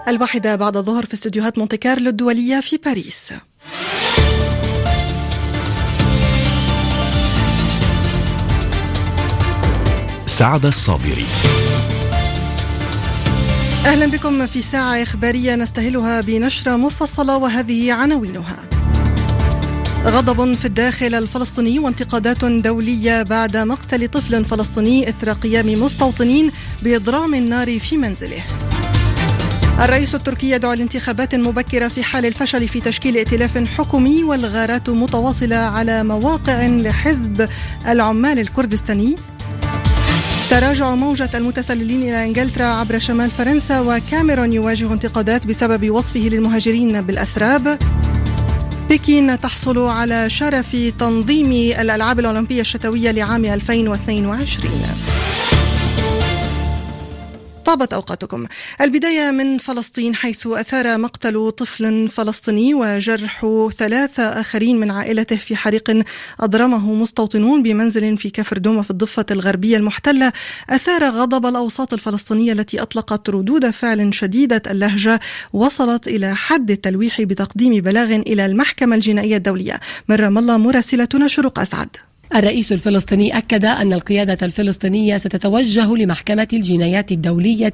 1 بعد الظهر في استديوهات مونتي كارلو الدولية في باريس. سعد الصابري. أهلا بكم في ساعة إخبارية نستهلها بنشرة مفصلة وهذه عناوينها. غضب في الداخل الفلسطيني وانتقادات دولية بعد مقتل طفل فلسطيني إثر قيام مستوطنين بإضرام النار في منزله. الرئيس التركي يدعو لانتخابات مبكرة في حال الفشل في تشكيل ائتلاف حكومي، والغارات متواصلة على مواقع لحزب العمال الكردستاني. تراجع موجة المتسللين إلى إنجلترا عبر شمال فرنسا، وكاميرون يواجه انتقادات بسبب وصفه للمهاجرين بالأسراب. بكين تحصل على شرف تنظيم الألعاب الأولمبية الشتوية لعام 2022. طابت أوقاتكم. البداية من فلسطين، حيث أثار مقتل طفل فلسطيني وجرح 3 آخرين من عائلته في حريق أضرمه مستوطنون بمنزل في كفر دومة في الضفة الغربية المحتلة، أثار غضب الأوساط الفلسطينية التي أطلقت ردود فعل شديدة اللهجة وصلت إلى حد التلويح بتقديم بلاغ إلى المحكمة الجنائية الدولية. من رام الله مراسلتنا شروق أسعد. الرئيس الفلسطيني أكد أن القيادة الفلسطينية ستتوجه لمحكمة الجنايات الدولية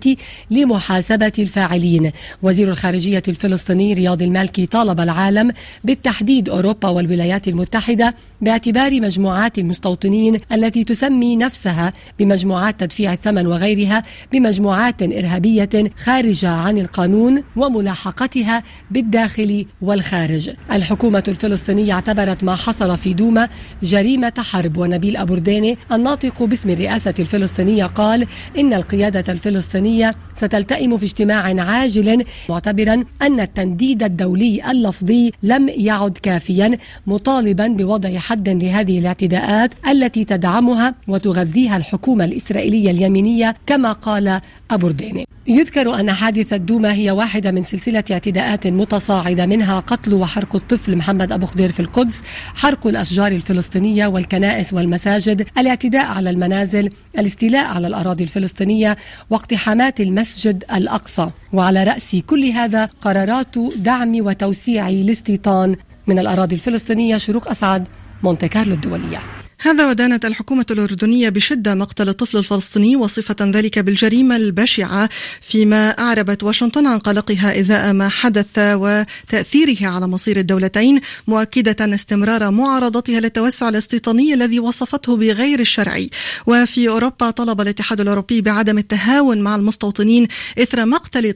لمحاسبة الفاعلين. وزير الخارجية الفلسطيني رياض المالكي طالب العالم بالتحديد أوروبا والولايات المتحدة باعتبار مجموعات المستوطنين التي تسمي نفسها بمجموعات تدفيع الثمن وغيرها بمجموعات إرهابية خارجة عن القانون وملاحقتها بالداخل والخارج. الحكومة الفلسطينية اعتبرت ما حصل في دوما جريمة حرب. ونبيل أبورديني الناطق باسم الرئاسة الفلسطينية قال إن القيادة الفلسطينية ستلتئم في اجتماع عاجل، معتبرا أن التنديد الدولي اللفظي لم يعد كافيا، مطالبا بوضع حد لهذه الاعتداءات التي تدعمها وتغذيها الحكومة الإسرائيلية اليمينية كما قال أبورديني. يذكر أن حادثة دوما هي واحدة من سلسلة اعتداءات متصاعدة، منها قتل وحرق الطفل محمد أبو خضير في القدس، حرق الأشجار الفلسطينية والكنائس والمساجد، الاعتداء على المنازل، الاستيلاء على الأراضي الفلسطينية، واقتحامات المسجد الأقصى. وعلى رأس كل هذا قرارات دعم وتوسيع الاستيطان من الأراضي الفلسطينية. شروق أسعد، مونتي كارلو الدولية. هذا ودانت الحكومة الأردنية بشدة مقتل الطفل الفلسطيني وصفة ذلك بالجريمة البشعة، فيما أعربت واشنطن عن قلقها إزاء ما حدث وتأثيره على مصير الدولتين، مؤكدة استمرار معارضتها للتوسع الاستيطاني الذي وصفته بغير الشرعي. وفي أوروبا طلب الاتحاد الأوروبي بعدم التهاون مع المستوطنين إثر مقتل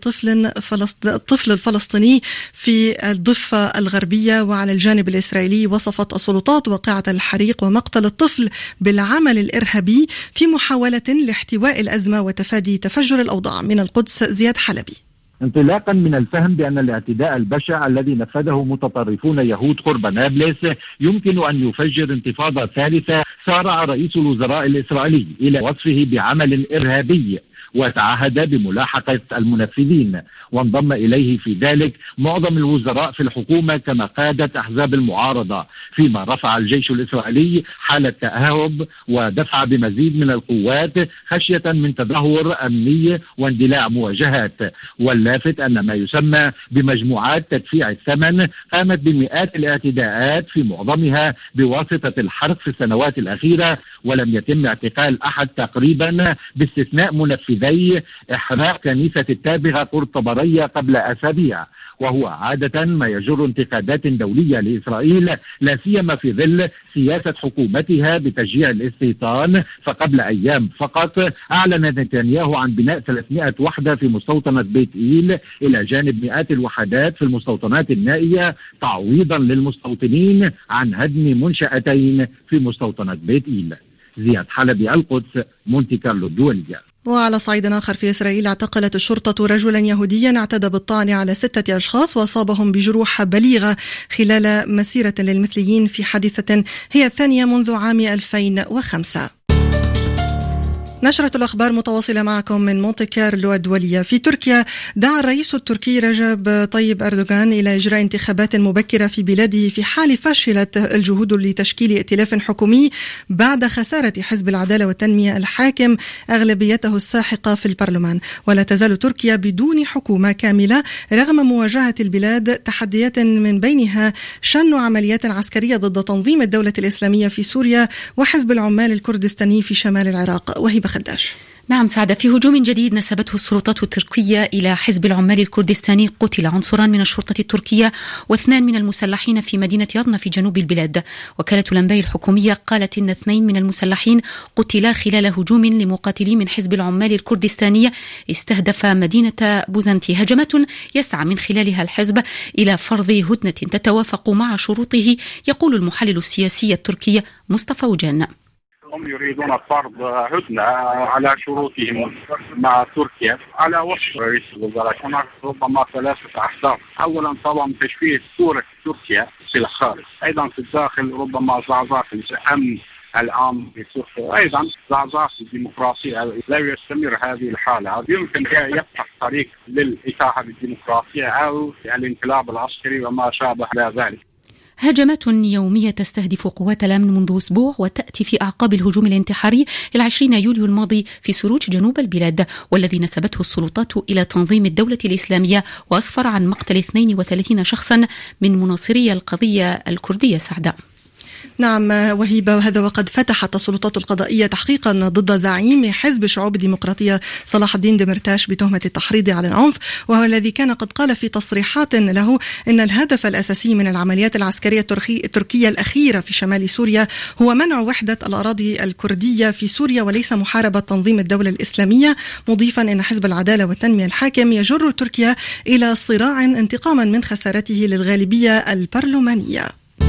الطفل الفلسطيني في الضفة الغربية. وعلى الجانب الإسرائيلي وصفت السلطات وقعة الحريق ومقتل الطفل بالعمل الإرهابي في محاولة لاحتواء الأزمة وتفادي تفجر الأوضاع. من القدس زياد حلبي. انطلاقا من الفهم بأن الاعتداء البشع الذي نفذه متطرفون يهود قرب نابلس يمكن أن يفجر انتفاضة ثالثة، سارع رئيس الوزراء الإسرائيلي إلى وصفه بعمل إرهابي وتعهد بملاحقة المنفذين، وانضم إليه في ذلك معظم الوزراء في الحكومة كما قادة أحزاب المعارضة، فيما رفع الجيش الإسرائيلي حالة تأهب ودفع بمزيد من القوات خشية من تدهور أمني واندلاع مواجهات. واللافت أن ما يسمى بمجموعات تدفيع الثمن قامت بمئات الاعتداءات في معظمها بواسطة الحرق في السنوات الأخيرة، ولم يتم اعتقال أحد تقريبا باستثناء منفذي إحراق كنيسة التابغة قرطبرية قبل أسابيع، وهو عادة ما يجر انتقادات دولية لإسرائيل، لا سيما في ظل سياسة حكومتها بتشجيع الاستيطان. فقبل أيام فقط أعلن نتنياهو عن بناء 300 وحدة في مستوطنة بيت إيل إلى جانب مئات الوحدات في المستوطنات النائية، تعويضا للمستوطنين عن هدم منشأتين في مستوطنة بيت إيل. زياد حلبي، القدس، مونتي كارلو الدولية. وعلى صعيد آخر في إسرائيل، اعتقلت الشرطة رجلا يهوديا اعتدى بالطعن على 6 أشخاص وأصابهم بجروح بليغة خلال مسيرة للمثليين في حادثة هي الثانية منذ عام 2005. نشرة الأخبار متواصلة معكم من مونتي كارلو الدولية. في تركيا دعا الرئيس التركي رجب طيب أردوغان إلى إجراء انتخابات مبكرة في بلاده في حال فشلت الجهود لتشكيل ائتلاف حكومي بعد خسارة حزب العدالة والتنمية الحاكم أغلبيته الساحقة في البرلمان. ولا تزال تركيا بدون حكومة كاملة رغم مواجهة البلاد تحديات من بينها شن عمليات عسكرية ضد تنظيم الدولة الإسلامية في سوريا وحزب العمال الكردستاني في شمال العراق. وهبة خداش. نعم سعادة، في هجوم جديد نسبته السلطات التركية إلى حزب العمال الكردستاني قتل عنصران من الشرطة التركية و2 من المسلحين في مدينة يضنا في جنوب البلاد. وكالة الأنباء الحكومية قالت إن 2 من المسلحين قتلا خلال هجوم لمقاتلي من حزب العمال الكردستاني استهدف مدينة بوزنتي. هجمات يسعى من خلالها الحزب إلى فرض هدنة تتوافق مع شروطه، يقول المحلل السياسي التركي مصطفى وجان. هم يريدون فرض هدنة على شروطهم مع تركيا على وفق رئيس الوزراء. هناك ربما 3 أحزاب. أولا طبعا تشويه صورة تركيا في الخارج، أيضا في الداخل ربما زعزعة الأمن العام في تركيا، أيضا زعزعة الديمقراطية. لا يستمر هذه الحالة يمكن يفتح طريق للإتاحة بالديمقراطية أو الانقلاب العسكري وما شابه ذلك. هجمات يومية تستهدف قوات الأمن منذ أسبوع وتأتي في أعقاب الهجوم الانتحاري 20 يوليو الماضي في سروج جنوب البلاد، والذي نسبته السلطات إلى تنظيم الدولة الإسلامية وأسفر عن مقتل 32 شخصا من مناصري القضية الكردية. سعداء. نعم وهيبة، وهذا وقد فتحت السلطات القضائية تحقيقا ضد زعيم حزب الشعوب الديمقراطية صلاح الدين دمرتاش بتهمة التحريض على العنف، وهو الذي كان قد قال في تصريحات له إن الهدف الأساسي من العمليات العسكرية التركية الأخيرة في شمال سوريا هو منع وحدة الأراضي الكردية في سوريا وليس محاربة تنظيم الدولة الإسلامية، مضيفا إن حزب العدالة والتنمية الحاكم يجر تركيا إلى صراع انتقاما من خسارته للغالبية البرلمانية.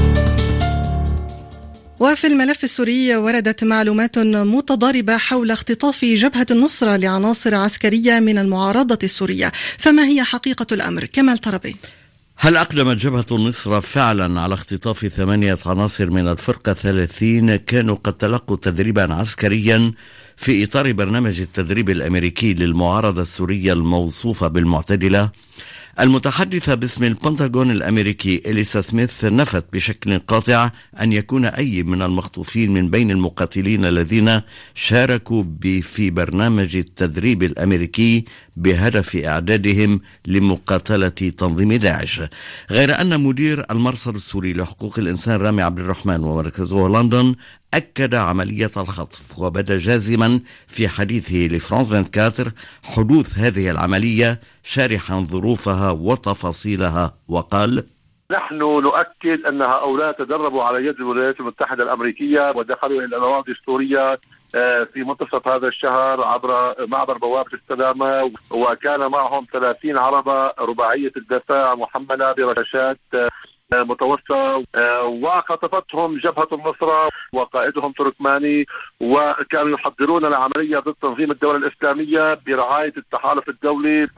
وفي الملف السوري وردت معلومات متضاربة حول اختطاف جبهة النصرة لعناصر عسكرية من المعارضة السورية، فما هي حقيقة الأمر؟ كمال طربي. هل أقدمت جبهة النصرة فعلا على اختطاف 8 عناصر من الفرقة 30 كانوا قد تلقوا تدريبا عسكريا في إطار برنامج التدريب الأمريكي للمعارضة السورية الموصوفة بالمعتدلة؟ المتحدثة باسم البنتاغون الأمريكي إليسا سميث نفت بشكل قاطع أن يكون أي من المخطوفين من بين المقاتلين الذين شاركوا في برنامج التدريب الأمريكي بهدف إعدادهم لمقاتلة تنظيم داعش. غير أن مدير المرصد السوري لحقوق الإنسان رامي عبد الرحمن ومركزه لندن أكد عملية الخطف، وبدا جازما في حديثه لفرانس 24 حدوث هذه العملية، شارحا ظروفها وتفاصيلها، وقال: نحن نؤكد أن هؤلاء تدربوا على يد الولايات المتحدة الأمريكية ودخلوا إلى الأراضي السورية في منتصف هذا الشهر عبر معبر بوابة السلامة، وكان معهم 30 عربة رباعية الدفاع محملة برشاشات متوسطة، وخطفتهم جبهة النصرة وقائدهم تركماني، وكانوا يحضرون العملية ضد تنظيم الدولة الإسلامية برعاية التحالف الدولي.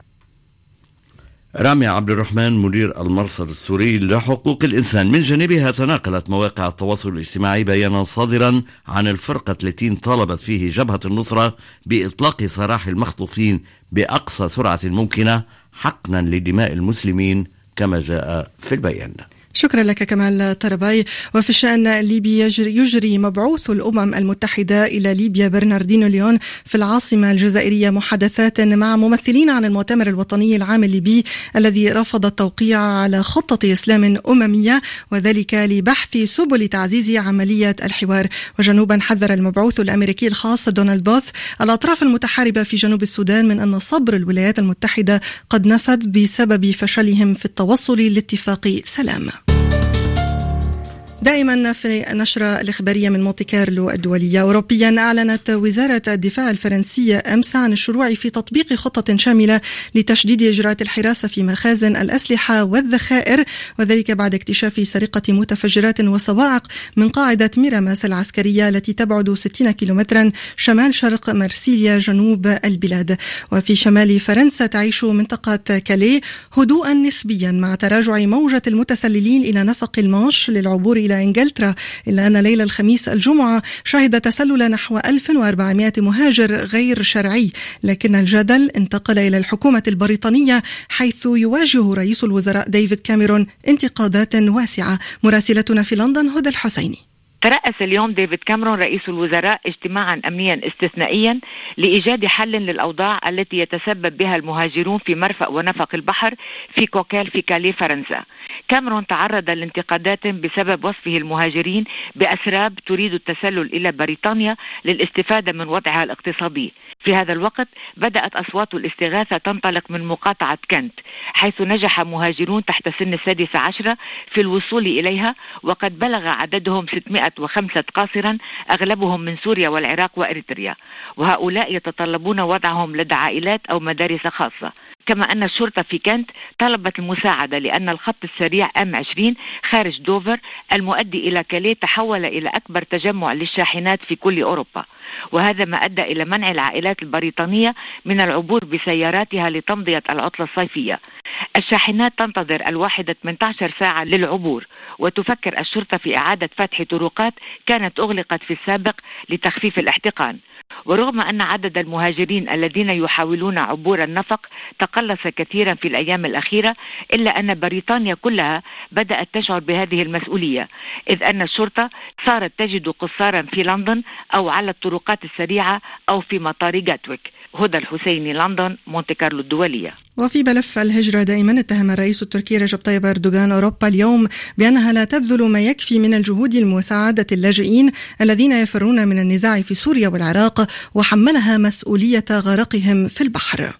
رامي عبد الرحمن مدير المرصد السوري لحقوق الإنسان. من جانبها تناقلت مواقع التواصل الاجتماعي بيانا صادرا عن الفرقة التي طالبت فيه جبهة النصرة بإطلاق سراح المخطوفين بأقصى سرعة ممكنة حقنا لدماء المسلمين كما جاء في البيان. شكرا لك كمال طرباي. وفي الشأن الليبي يجري مبعوث الأمم المتحدة إلى ليبيا برناردينو ليون في العاصمة الجزائرية محادثات مع ممثلين عن المؤتمر الوطني العام الليبي الذي رفض التوقيع على خطة إسلام أممية، وذلك لبحث سبل تعزيز عملية الحوار. وجنوبا حذر المبعوث الأمريكي الخاص دونالد بوث الأطراف المتحاربة في جنوب السودان من أن صبر الولايات المتحدة قد نفد بسبب فشلهم في التوصل لاتفاق سلام. دائما في النشرة الإخبارية من مونتي كارلو الدولية. أوروبيا أعلنت وزارة الدفاع الفرنسية أمس عن الشروع في تطبيق خطة شاملة لتشديد إجراءات الحراسة في مخازن الأسلحة والذخائر، وذلك بعد اكتشاف سرقة متفجرات وصواعق من قاعدة ميراماس العسكرية التي تبعد 60 كيلومترا شمال شرق مرسيليا جنوب البلاد. وفي شمال فرنسا تعيش منطقة كاليه هدوءا نسبيا مع تراجع موجة المتسللين إلى نفق المانش للعبور إلى إلى إنجلترا، إلا أن ليلة الخميس الجمعة شهد تسلل نحو 1400 مهاجر غير شرعي، لكن الجدل انتقل إلى الحكومة البريطانية حيث يواجه رئيس الوزراء ديفيد كاميرون انتقادات واسعة. مراسلتنا في لندن هدى الحسيني. ترأس اليوم ديفيد كاميرون رئيس الوزراء اجتماعا أمنيا استثنائيا لإيجاد حل للأوضاع التي يتسبب بها المهاجرون في مرفأ ونفق البحر في كوكيل في كالي فرنسا. كاميرون تعرض لانتقادات بسبب وصفه المهاجرين بأسراب تريد التسلل إلى بريطانيا للاستفادة من وضعها الاقتصادي. في هذا الوقت بدأت أصوات الاستغاثة تنطلق من مقاطعة كنت، حيث نجح مهاجرون تحت سن 16 في الوصول إليها، وقد بلغ عددهم 605 قاصرا، أغلبهم من سوريا والعراق وإريتريا، وهؤلاء يتطلبون وضعهم لدى عائلات أو مدارس خاصة. كما أن الشرطة في كنت طلبت المساعدة لأن الخط السريع M20 خارج دوفر المؤدي إلى كاليه تحول إلى أكبر تجمع للشاحنات في كل أوروبا، وهذا ما أدى إلى منع العائلات البريطانية من العبور بسياراتها لتمضية العطلة الصيفية. الشاحنات تنتظر 18 ساعة للعبور، وتفكر الشرطة في إعادة فتح طرقات كانت أغلقت في السابق لتخفيف الاحتقان. ورغم أن عدد المهاجرين الذين يحاولون عبور النفق تقلص كثيرا في الأيام الأخيرة، إلا أن بريطانيا كلها بدأت تشعر بهذه المسؤولية، إذ أن الشرطة صارت تجد قصارا في لندن أو على الطرقات السريعة أو في مطار جاتويك. هدى الحسيني، لندن، مونتي كارلو الدولية. وفي ملف الهجرة دائما اتهم الرئيس التركي رجب طيب أردوغان أوروبا اليوم بأنها لا تبذل ما يكفي من الجهود لمساعدة اللاجئين الذين يفرون من النزاع في سوريا والعراق، وحملها مسؤولية غرقهم في البحر.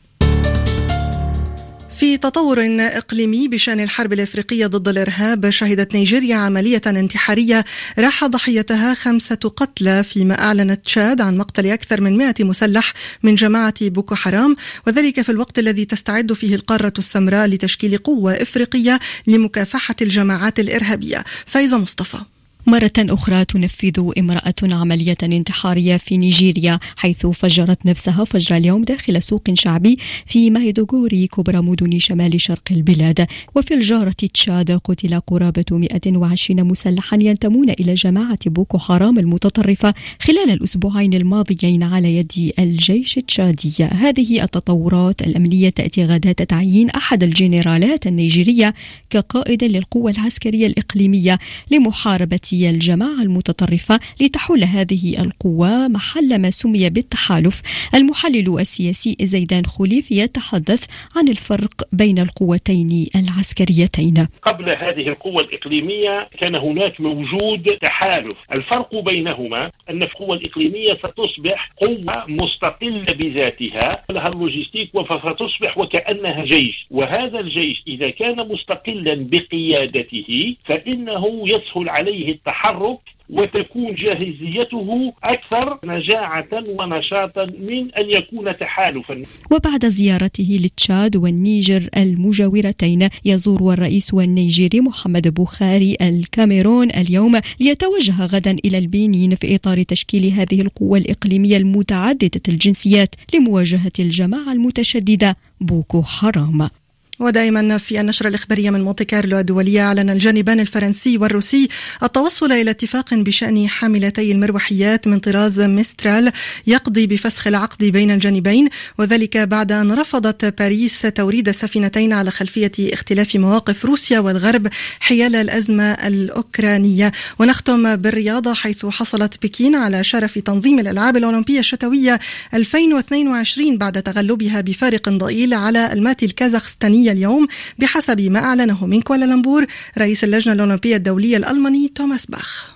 في تطور إقليمي بشأن الحرب الإفريقية ضد الإرهاب، شهدت نيجيريا عملية انتحارية راح ضحيتها 5 قتلى، فيما أعلنت تشاد عن مقتل أكثر من 100 مسلح من جماعة بوكو حرام، وذلك في الوقت الذي تستعد فيه القارة السمراء لتشكيل قوة إفريقية لمكافحة الجماعات الإرهابية. فايزة مصطفى. مرة أخرى تنفذ امرأة عملية انتحارية في نيجيريا، حيث فجرت نفسها فجر اليوم داخل سوق شعبي في مايدوغوري، كبرى مدن شمال شرق البلاد. وفي الجارة تشاد قتل قرابة 120 مسلحا ينتمون إلى جماعة بوكو حرام المتطرفة خلال الأسبوعين الماضيين على يد الجيش التشادي. هذه التطورات الأمنية تأتي غداة تعيين أحد الجنرالات النيجيرية كقائد للقوة العسكرية الإقليمية لمحاربة الجماعة المتطرفة، لتحل هذه القوة محل ما سمي بالتحالف. المحلل السياسي زيدان خليف يتحدث عن الفرق بين القوتين العسكريتين. قبل هذه القوة الإقليمية كان هناك موجود تحالف، الفرق بينهما أن القوة الإقليمية ستصبح قوة مستقلة بذاتها لها اللوجستيك، وستصبح وكأنها جيش، وهذا الجيش إذا كان مستقلا بقيادته فإنه يسهل عليه التحرك وتكون جاهزيته أكثر نجاعة ونشاطا من أن يكون تحالفا. وبعد زيارته لتشاد والنيجر المجاورتين، يزور الرئيس النيجيري محمد بوخاري الكاميرون اليوم ليتوجه غدا إلى البنين في إطار تشكيل هذه القوة الإقليمية المتعددة الجنسيات لمواجهة الجماعة المتشددة بوكو حرام. ودائما في النشرة الإخبارية من مونتي كارلو الدولية، أعلن الجانبان الفرنسي والروسي التوصل إلى اتفاق بشأن حاملتي المروحيات من طراز ميسترال يقضي بفسخ العقد بين الجانبين، وذلك بعد أن رفضت باريس توريد السفينتين على خلفية اختلاف مواقف روسيا والغرب حيال الأزمة الأوكرانية. ونختم بالرياضة، حيث حصلت بكين على شرف تنظيم الألعاب الأولمبية الشتوية 2022 بعد تغلبها بفارق ضئيل على المات الكازاخستانية اليوم، بحسب ما أعلنه من كوالالمبور رئيس اللجنة الأولمبية الدولية الألماني توماس باخ.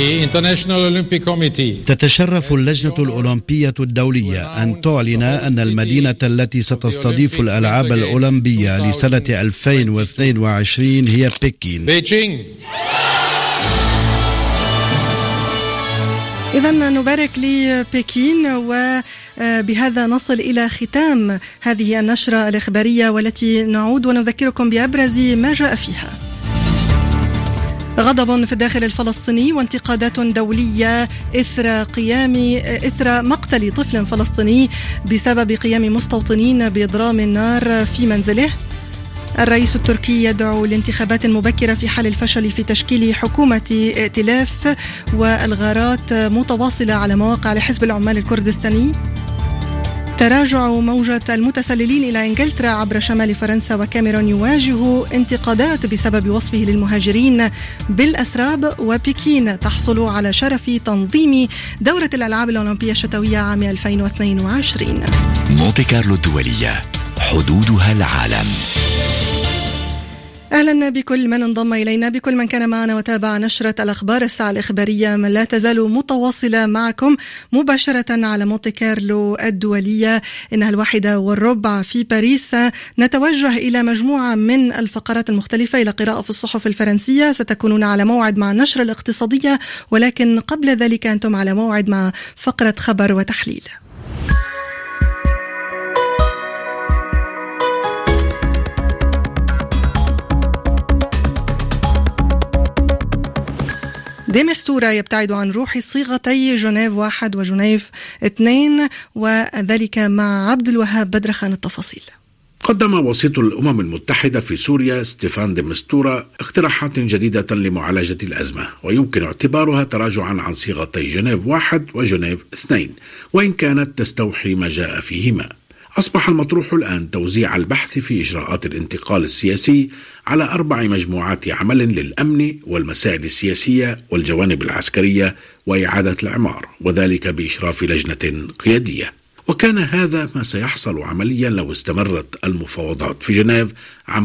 تتشرف اللجنة الأولمبية الدولية أن تعلن أن المدينة التي ستستضيف الألعاب الأولمبية لسنة 2022 هي بكين. إذن نبارك لبكين، وبهذا نصل إلى ختام هذه النشرة الإخبارية، والتي نعود ونذكركم بأبرز ما جاء فيها. غضب في الداخل الفلسطيني وانتقادات دولية إثر مقتل طفل فلسطيني بسبب قيام مستوطنين بإضرام النار في منزله. الرئيس التركي يدعو لانتخابات مبكرة في حال الفشل في تشكيل حكومة ائتلاف، والغارات متواصلة على مواقع لحزب العمال الكردستاني. تراجع موجة المتسللين إلى إنجلترا عبر شمال فرنسا، وكاميرون يواجه انتقادات بسبب وصفه للمهاجرين بالأسراب، وبكين تحصل على شرف تنظيم دورة الألعاب الأولمبية الشتوية عام 2022. مونتي كارلو الدولية، حدودها العالم. أهلا بكل من انضم إلينا، بكل من كان معنا وتابع نشرة الأخبار الساعة الإخبارية، من لا تزال متواصلة معكم مباشرة على مونتي كارلو الدولية. إنها 1:15 في باريس. نتوجه إلى مجموعة من الفقرات المختلفة، إلى قراءة في الصحف الفرنسية. ستكونون على موعد مع النشرة الاقتصادية، ولكن قبل ذلك أنتم على موعد مع فقرة خبر وتحليل. دي مستورة يبتعد عن روح صيغتي جنيف 1 وجنيف 2، وذلك مع عبد الوهاب بدرخان. التفاصيل. قدم وسيط الأمم المتحدة في سوريا ستيفان دي مستورة اقتراحات جديدة لمعالجة الأزمة، ويمكن اعتبارها تراجعا عن صيغتي جنيف 1 وجنيف 2، وإن كانت تستوحي ما جاء فيهما. أصبح المطروح الآن توزيع البحث في إجراءات الانتقال السياسي على 4 مجموعات عمل للأمن والمسائل السياسية والجوانب العسكرية وإعادة الإعمار، وذلك بإشراف لجنة قيادية. وكان هذا ما سيحصل عمليا لو استمرت المفاوضات في جنيف عام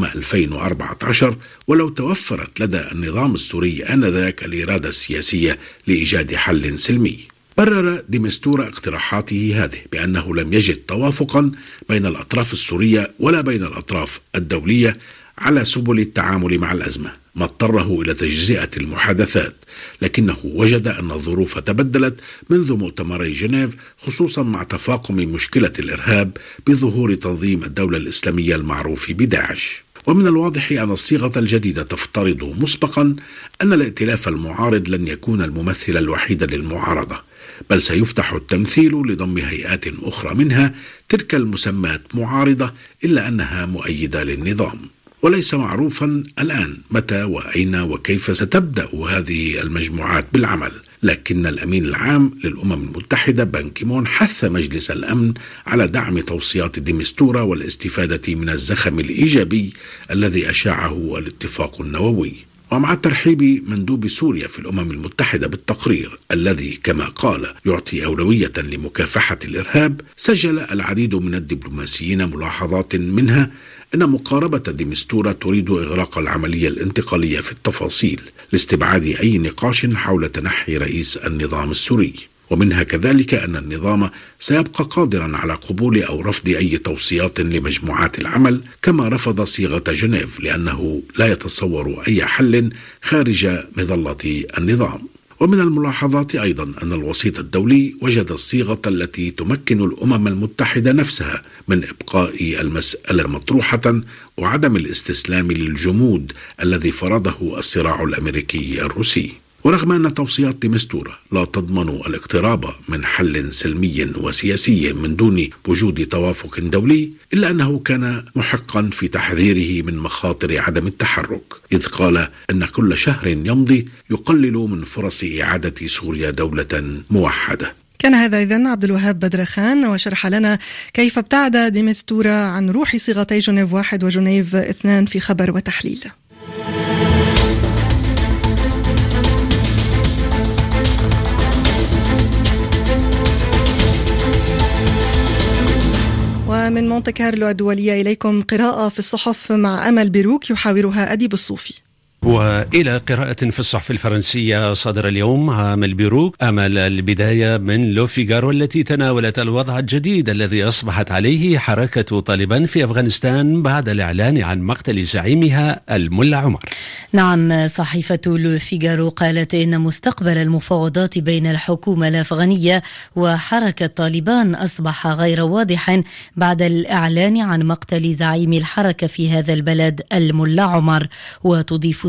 2014، ولو توفرت لدى النظام السوري آنذاك الإرادة السياسية لإيجاد حل سلمي. برر دي مستورة اقتراحاته هذه بأنه لم يجد توافقا بين الأطراف السورية ولا بين الأطراف الدولية على سبل التعامل مع الأزمة، ما اضطره إلى تجزئة المحادثات، لكنه وجد أن الظروف تبدلت منذ مؤتمري جنيف، خصوصا مع تفاقم مشكلة الإرهاب بظهور تنظيم الدولة الإسلامية المعروف بداعش. ومن الواضح أن الصيغة الجديدة تفترض مسبقا أن الائتلاف المعارض لن يكون الممثل الوحيد للمعارضة، بل سيفتح التمثيل لضم هيئات أخرى منها تلك المسمات معارضة، إلا أنها مؤيدة للنظام. وليس معروفا الآن متى وأين وكيف ستبدأ هذه المجموعات بالعمل، لكن الأمين العام للأمم المتحدة بان كي مون حث مجلس الأمن على دعم توصيات دي مستورة والاستفادة من الزخم الإيجابي الذي أشاعه الاتفاق النووي. ومع ترحيب مندوب سوريا في الأمم المتحدة بالتقرير الذي كما قال يعطي أولوية لمكافحة الإرهاب، سجل العديد من الدبلوماسيين ملاحظات، منها أن مقاربة دي مستورة تريد إغراق العملية الانتقالية في التفاصيل لاستبعاد أي نقاش حول تنحي رئيس النظام السوري، ومنها كذلك أن النظام سيبقى قادرا على قبول أو رفض أي توصيات لمجموعات العمل، كما رفض صيغة جنيف لأنه لا يتصور أي حل خارج مظلة النظام. ومن الملاحظات أيضا أن الوسيط الدولي وجد الصيغة التي تمكن الأمم المتحدة نفسها من إبقاء المسألة مطروحة وعدم الاستسلام للجمود الذي فرضه الصراع الأمريكي الروسي. ورغم أن توصيات دي مستورة لا تضمن الاقتراب من حل سلمي وسياسي من دون وجود توافق دولي، إلا أنه كان محقا في تحذيره من مخاطر عدم التحرك، إذ قال أن كل شهر يمضي يقلل من فرص إعادة سوريا دولة موحدة. كان هذا إذن عبد الوهاب بدرخان، وشرح لنا كيف ابتعد دي مستورة عن روح صيغتي جنيف 1 وجنيف 2 في خبر وتحليل. ومن مونتي كارلو الدولية إليكم قراءة في الصحف مع أمل بيروك يحاورها أديب الصوفي. وإلى قراءة في الصحف الفرنسية صدر اليوم أمل بيروك. أمل البداية من لو فيغارو التي تناولت الوضع الجديد الذي أصبحت عليه حركة طالبان في أفغانستان بعد الإعلان عن مقتل زعيمها الملا عمر. نعم، صحيفة لو فيغارو قالت إن مستقبل المفاوضات بين الحكومة الأفغانية وحركة طالبان أصبح غير واضح بعد الإعلان عن مقتل زعيم الحركة في هذا البلد الملا عمر. وتضيف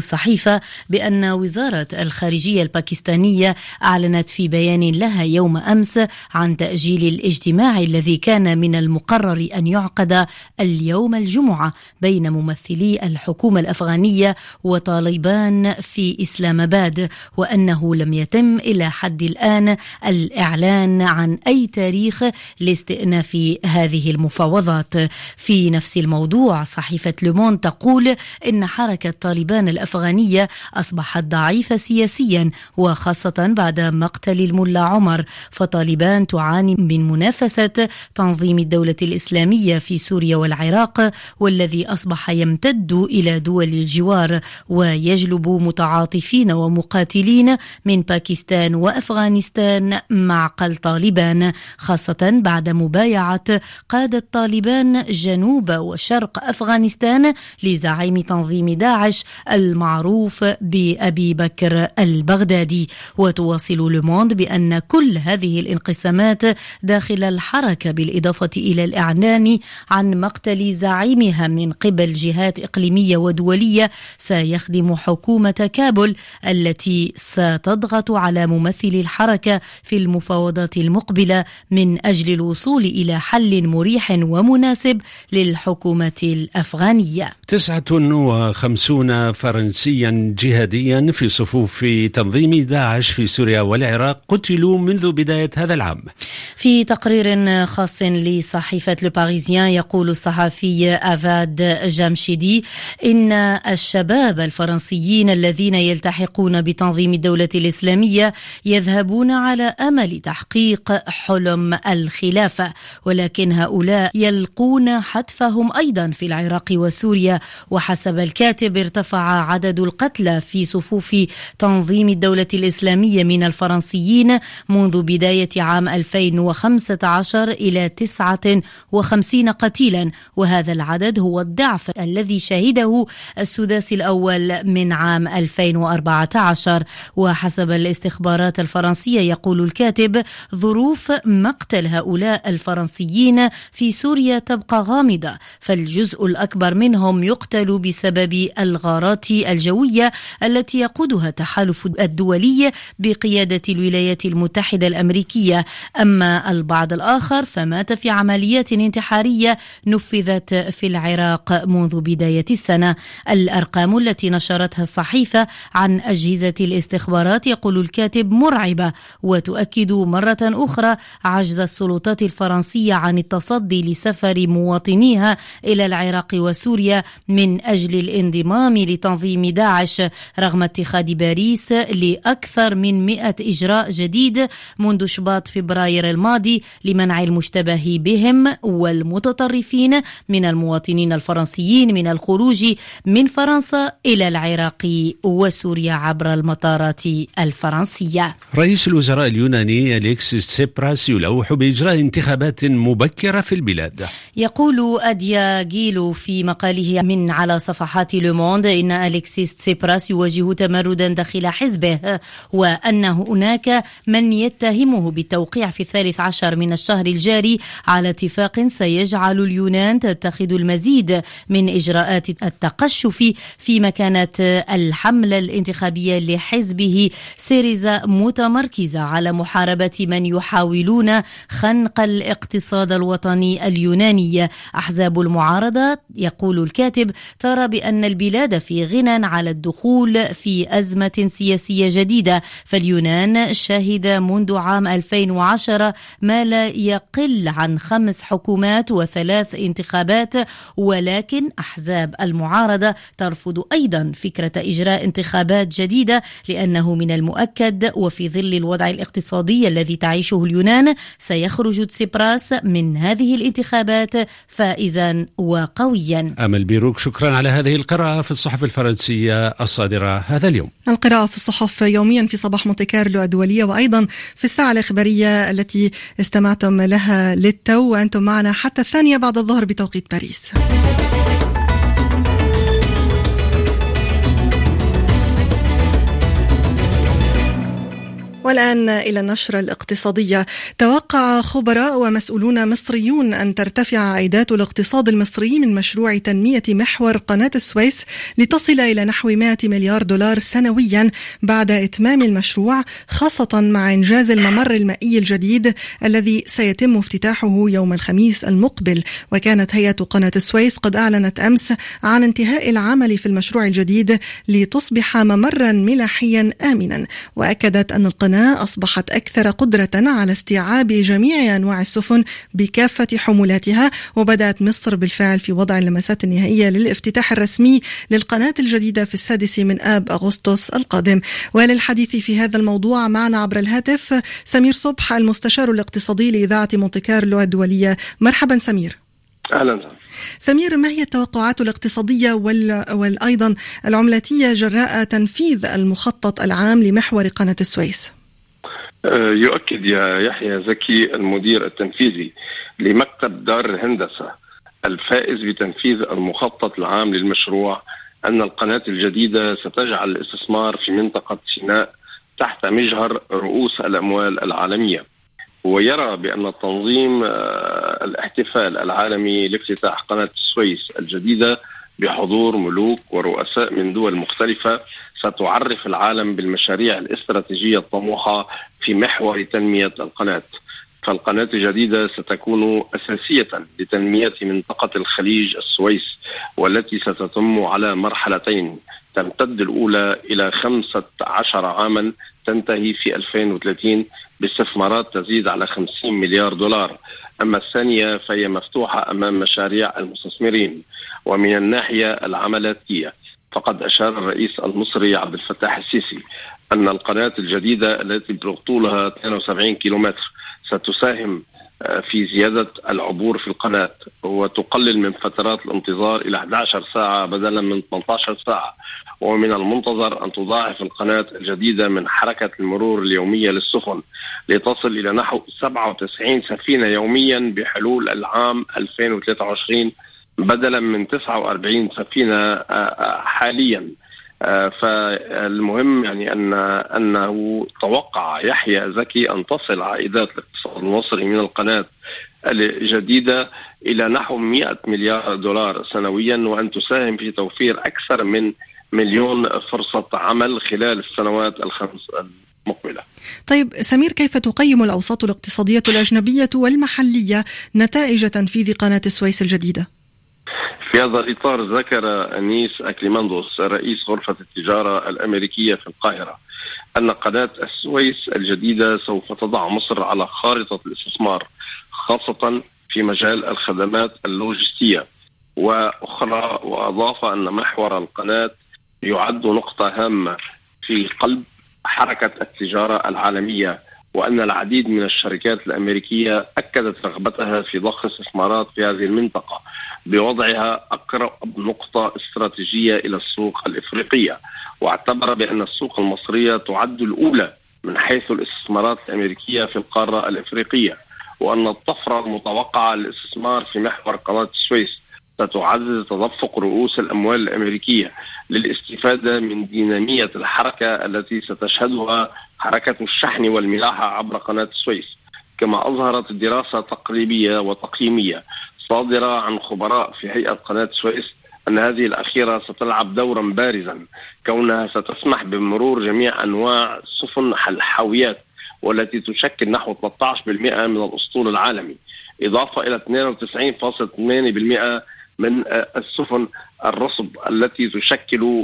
الصحيفة بأن وزارة الخارجية الباكستانية أعلنت في بيان لها يوم أمس عن تأجيل الاجتماع الذي كان من المقرر أن يعقد اليوم الجمعة بين ممثلي الحكومة الأفغانية وطالبان في إسلام آباد، وأنه لم يتم إلى حد الآن الإعلان عن أي تاريخ لاستئناف هذه المفاوضات. في نفس الموضوع صحيفة لوموند تقول إن حركة طالبان الأفغانية أصبحت ضعيفة سياسيا، وخاصة بعد مقتل الملا عمر، فطالبان تعاني من منافسة تنظيم الدولة الإسلامية في سوريا والعراق، والذي أصبح يمتد إلى دول الجوار ويجلب متعاطفين ومقاتلين من باكستان وأفغانستان معقل طالبان، خاصة بعد مبايعة قادة طالبان جنوب وشرق أفغانستان لزعيم تنظيم داعش المعروف بأبي بكر البغدادي. وتواصل لوموند بأن كل هذه الانقسامات داخل الحركة بالإضافة إلى الإعلان عن مقتل زعيمها من قبل جهات إقليمية ودولية سيخدم حكومة كابول التي ستضغط على ممثلي الحركة في المفاوضات المقبلة من أجل الوصول إلى حل مريح ومناسب للحكومة الأفغانية. 59 فرنسيا جهاديا في صفوف تنظيم داعش في سوريا والعراق قتلوا منذ بداية هذا العام. في تقرير خاص لصحيفة لو باريزيان يقول الصحفي أفاد جامشيدي إن الشباب الفرنسيين الذين يلتحقون بتنظيم الدولة الإسلامية يذهبون على أمل تحقيق حلم الخلافة، ولكن هؤلاء يلقون حتفهم أيضا في العراق وسوريا. وحسب الكاتب ارتفع عدد القتلى في صفوف تنظيم الدولة الإسلامية من الفرنسيين منذ بداية عام 2015 إلى 59 قتيلا، وهذا العدد هو الضعف الذي شهده السداس الأول من عام 2014. وحسب الاستخبارات الفرنسية يقول الكاتب ظروف مقتل هؤلاء الفرنسيين في سوريا تبقى غامضة، فالجزء الأكبر منهم يقتل بسبب الغارات الجوية التي يقودها التحالف الدولي بقيادة الولايات المتحدة الأمريكية، أما البعض الآخر فمات في عمليات انتحارية نفذت في العراق منذ بداية السنة. الأرقام التي نشرتها الصحيفة عن أجهزة الاستخبارات يقول الكاتب مرعبة، وتؤكد مرة أخرى عجز السلطات الفرنسية عن التصدي لسفر مواطنيها إلى العراق وسوريا من أجل الانضمام لتنظيم داعش، رغم اتخاذ باريس لأكثر من 100 إجراء جديد منذ شباط فبراير الماضي لمنع المشتبه بهم والمتطرفين من المواطنين الفرنسيين من الخروج من فرنسا إلى العراق وسوريا عبر المطارات الفرنسية. رئيس الوزراء اليوناني أليكسيس تسيبراس يلوح بإجراء انتخابات مبكرة في البلاد. يقول أديا جيلو في مقاله من على صفحات لوموند إن أليكسيس تسيبراس يواجه تمردا داخل حزبه، وأن هناك من يتهمه بالتوقيع في 13 من الشهر الجاري على اتفاق سيجعل اليونان تتخذ المزيد من إجراءات التقشف، فيما كانت الحملة الانتخابية لحزبه سيريزا متمركزة على محاربة من يحاولون خنق الاقتصاد الوطني اليوناني. أحزاب المعارضة يقول الكاتب ترى بأن البلاد في غنى على الدخول في أزمة سياسية جديدة، فاليونان شهد منذ عام 2010 ما لا يقل عن 5 حكومات و3 انتخابات، ولكن أحزاب المعارضة ترفض أيضا فكرة إجراء انتخابات جديدة، لأنه من المؤكد وفي ظل الوضع الاقتصادي الذي تعيشه اليونان سيخرج تسيبراس من هذه الانتخابات فائزا وقويا. أمل بيروك، شكرا على هذه القراءة في الصحف الفرنسية الصادرة هذا اليوم. القراءة في الصحف يوميا في صباح مونتي كارلو الدولية، وأيضا في الساعة الإخبارية التي استمعتم لها للتو، وأنتم معنا حتى 2 بعد الظهر بتوقيت باريس. والآن إلى النشرة الاقتصادية. توقع خبراء ومسؤولون مصريون أن ترتفع عائدات الاقتصاد المصري من مشروع تنمية محور قناة السويس لتصل إلى نحو 100 مليار دولار سنويا بعد إتمام المشروع، خاصة مع إنجاز الممر المائي الجديد الذي سيتم افتتاحه يوم الخميس المقبل. وكانت هيئة قناة السويس قد أعلنت أمس عن انتهاء العمل في المشروع الجديد لتصبح ممرا ملاحيا آمنا، وأكدت أن القناة أصبحت أكثر قدرة على استيعاب جميع أنواع السفن بكافة حمولاتها. وبدأت مصر بالفعل في وضع اللمسات النهائية للافتتاح الرسمي للقناة الجديدة في 6 من آب أغسطس القادم. وللحديث في هذا الموضوع معنا عبر الهاتف سمير صبح المستشار الاقتصادي لإذاعة مونتي كارلو الدولية. مرحبا سمير. أهلا سمير، ما هي التوقعات الاقتصادية والأيضا العملاتية جراء تنفيذ المخطط العام لمحور قناة السويس؟ يؤكد يا يحيى زكي المدير التنفيذي لمكتب دار الهندسة الفائز بتنفيذ المخطط العام للمشروع أن القناة الجديدة ستجعل الاستثمار في منطقة سيناء تحت مجهر رؤوس الأموال العالمية، ويرى بأن التنظيم الاحتفال العالمي لافتتاح قناة السويس الجديدة بحضور ملوك ورؤساء من دول مختلفة ستعرف العالم بالمشاريع الاستراتيجية الطموحة في محور تنمية القناة. فالقناة الجديدة ستكون أساسية لتنمية منطقة الخليج السويس، والتي ستتم على مرحلتين تمتد الأولى إلى 15 عاما تنتهي في 2030 باستثمارات تزيد على 50 مليار دولار. أما الثانية فهي مفتوحة أمام مشاريع المستثمرين. ومن الناحية العملاتية فقد أشار الرئيس المصري عبد الفتاح السيسي أن القناة الجديدة التي طولها 72 كيلومتر ستساهم في زيادة العبور في القناة وتقلل من فترات الانتظار إلى 11 ساعة بدلا من 18 ساعة. ومن المنتظر أن تضاعف القناة الجديدة من حركة المرور اليومية للسفن لتصل إلى نحو 97 سفينة يوميا بحلول العام 2023 بدلا من 49 سفينة حاليا. فالمهم يعني أنه توقع يحيى زكي أن تصل عائدات الاقتصاد المصري من القناة الجديدة إلى نحو 100 مليار دولار سنويا، وأن تساهم في توفير أكثر من 1,000,000 فرصة عمل خلال السنوات الخمس المقبلة. طيب سمير، كيف تقيم الأوساط الاقتصادية الأجنبية والمحلية نتائج تنفيذ قناة السويس الجديدة؟ في هذا الإطار ذكر أنيس أكليماندوس رئيس غرفة التجارة الأمريكية في القاهرة أن قناة السويس الجديدة سوف تضع مصر على خارطة الاستثمار، خاصة في مجال الخدمات اللوجستية وأخرى. وأضاف أن محور القناة يعد نقطة هامة في قلب حركة التجارة العالمية، وأن العديد من الشركات الأمريكية أكدت رغبتها في ضخ استثمارات في هذه المنطقة بوضعها أقرب نقطة استراتيجية إلى السوق الإفريقية. واعتبر بأن السوق المصرية تعد الأولى من حيث الاستثمارات الأمريكية في القارة الإفريقية، وأن الطفرة المتوقعة للاستثمار في محور قناة السويس ستعزز تدفق رؤوس الأموال الأمريكية للاستفادة من دينامية الحركة التي ستشهدها حركة الشحن والملاحة عبر قناة السويس. كما أظهرت دراسة تقريبية وتقييمية صادرة عن خبراء في هيئة قناة السويس أن هذه الأخيرة ستلعب دورا بارزا، كونها ستسمح بمرور جميع أنواع سفن الحاويات والتي تشكل نحو 13% من الأسطول العالمي، إضافة إلى 92.8% من السفن الرصب التي تشكل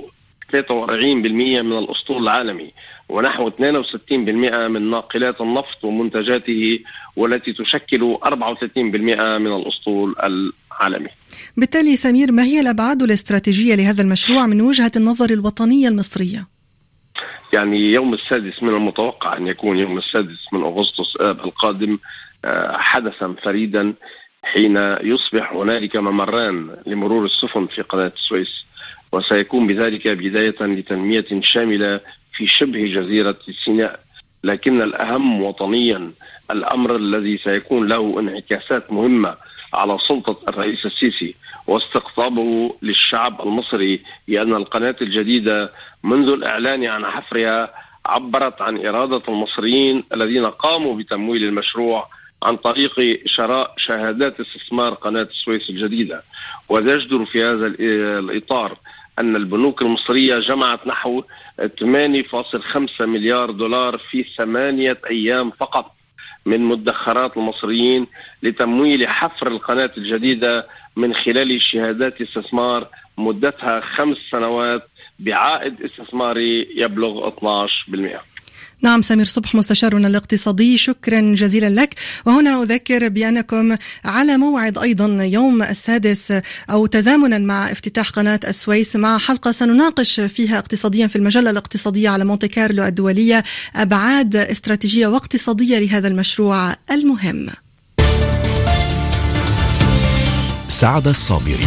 43% من الأسطول العالمي، ونحو 62% من ناقلات النفط ومنتجاته والتي تشكل 34% من الأسطول العالمي. بالتالي سمير، ما هي الأبعاد الاستراتيجية لهذا المشروع من وجهة النظر الوطنية المصرية؟ يعني يوم 6 من المتوقع أن يكون يوم 6 من أغسطس آب القادم حدثا فريدا، حين يصبح هنالك ممران لمرور السفن في قناة السويس، وسيكون بذلك بداية لتنمية شاملة في شبه جزيرة سيناء. لكن الأهم وطنيا الأمر الذي سيكون له انعكاسات مهمة على سلطة الرئيس السيسي واستقطابه للشعب المصري، لأن القناة الجديدة منذ الإعلان عن حفرها عبرت عن إرادة المصريين الذين قاموا بتمويل المشروع عن طريق شراء شهادات استثمار قناة السويس الجديدة. ويجدر في هذا الإطار أن البنوك المصرية جمعت نحو 8.5 مليار دولار في 8 أيام فقط من مدخرات المصريين لتمويل حفر القناة الجديدة من خلال شهادات استثمار مدتها 5 سنوات بعائد استثماري يبلغ 12%. نعم، سمير صبح مستشارنا الاقتصادي، شكرا جزيلا لك. وهنا أذكر بأنكم على موعد أيضا يوم 6 أو تزامنا مع افتتاح قناة السويس مع حلقة سنناقش فيها اقتصاديا في المجلة الاقتصادية على مونتي كارلو الدولية أبعاد استراتيجية واقتصادية لهذا المشروع المهم. سعد الصابري.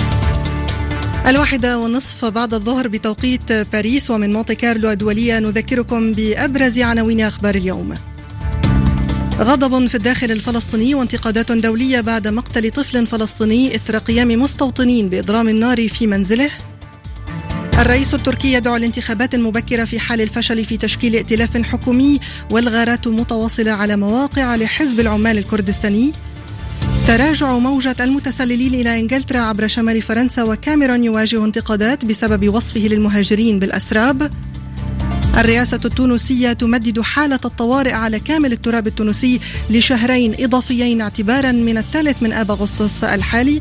1:30 بعد الظهر بتوقيت باريس، ومن مونتي كارلو الدولية نذكركم بأبرز عناوين أخبار اليوم. غضب في الداخل الفلسطيني وانتقادات دولية بعد مقتل طفل فلسطيني إثر قيام مستوطنين بإضرام النار في منزله. الرئيس التركي يدعو لانتخابات مبكرة في حال الفشل في تشكيل ائتلاف حكومي، والغارات متواصلة على مواقع لحزب العمال الكردستاني. تراجع موجة المتسللين إلى إنجلترا عبر شمال فرنسا، وكاميرون يواجه انتقادات بسبب وصفه للمهاجرين بالأسراب. الرئاسة التونسية تمدد حالة الطوارئ على كامل التراب التونسي ل2 إضافيين اعتبارا من 3 أغسطس الحالي.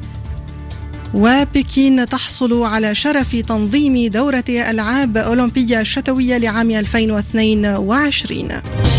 وبكين تحصل على شرف تنظيم دورة ألعاب أولمبية شتوية لعام 2022.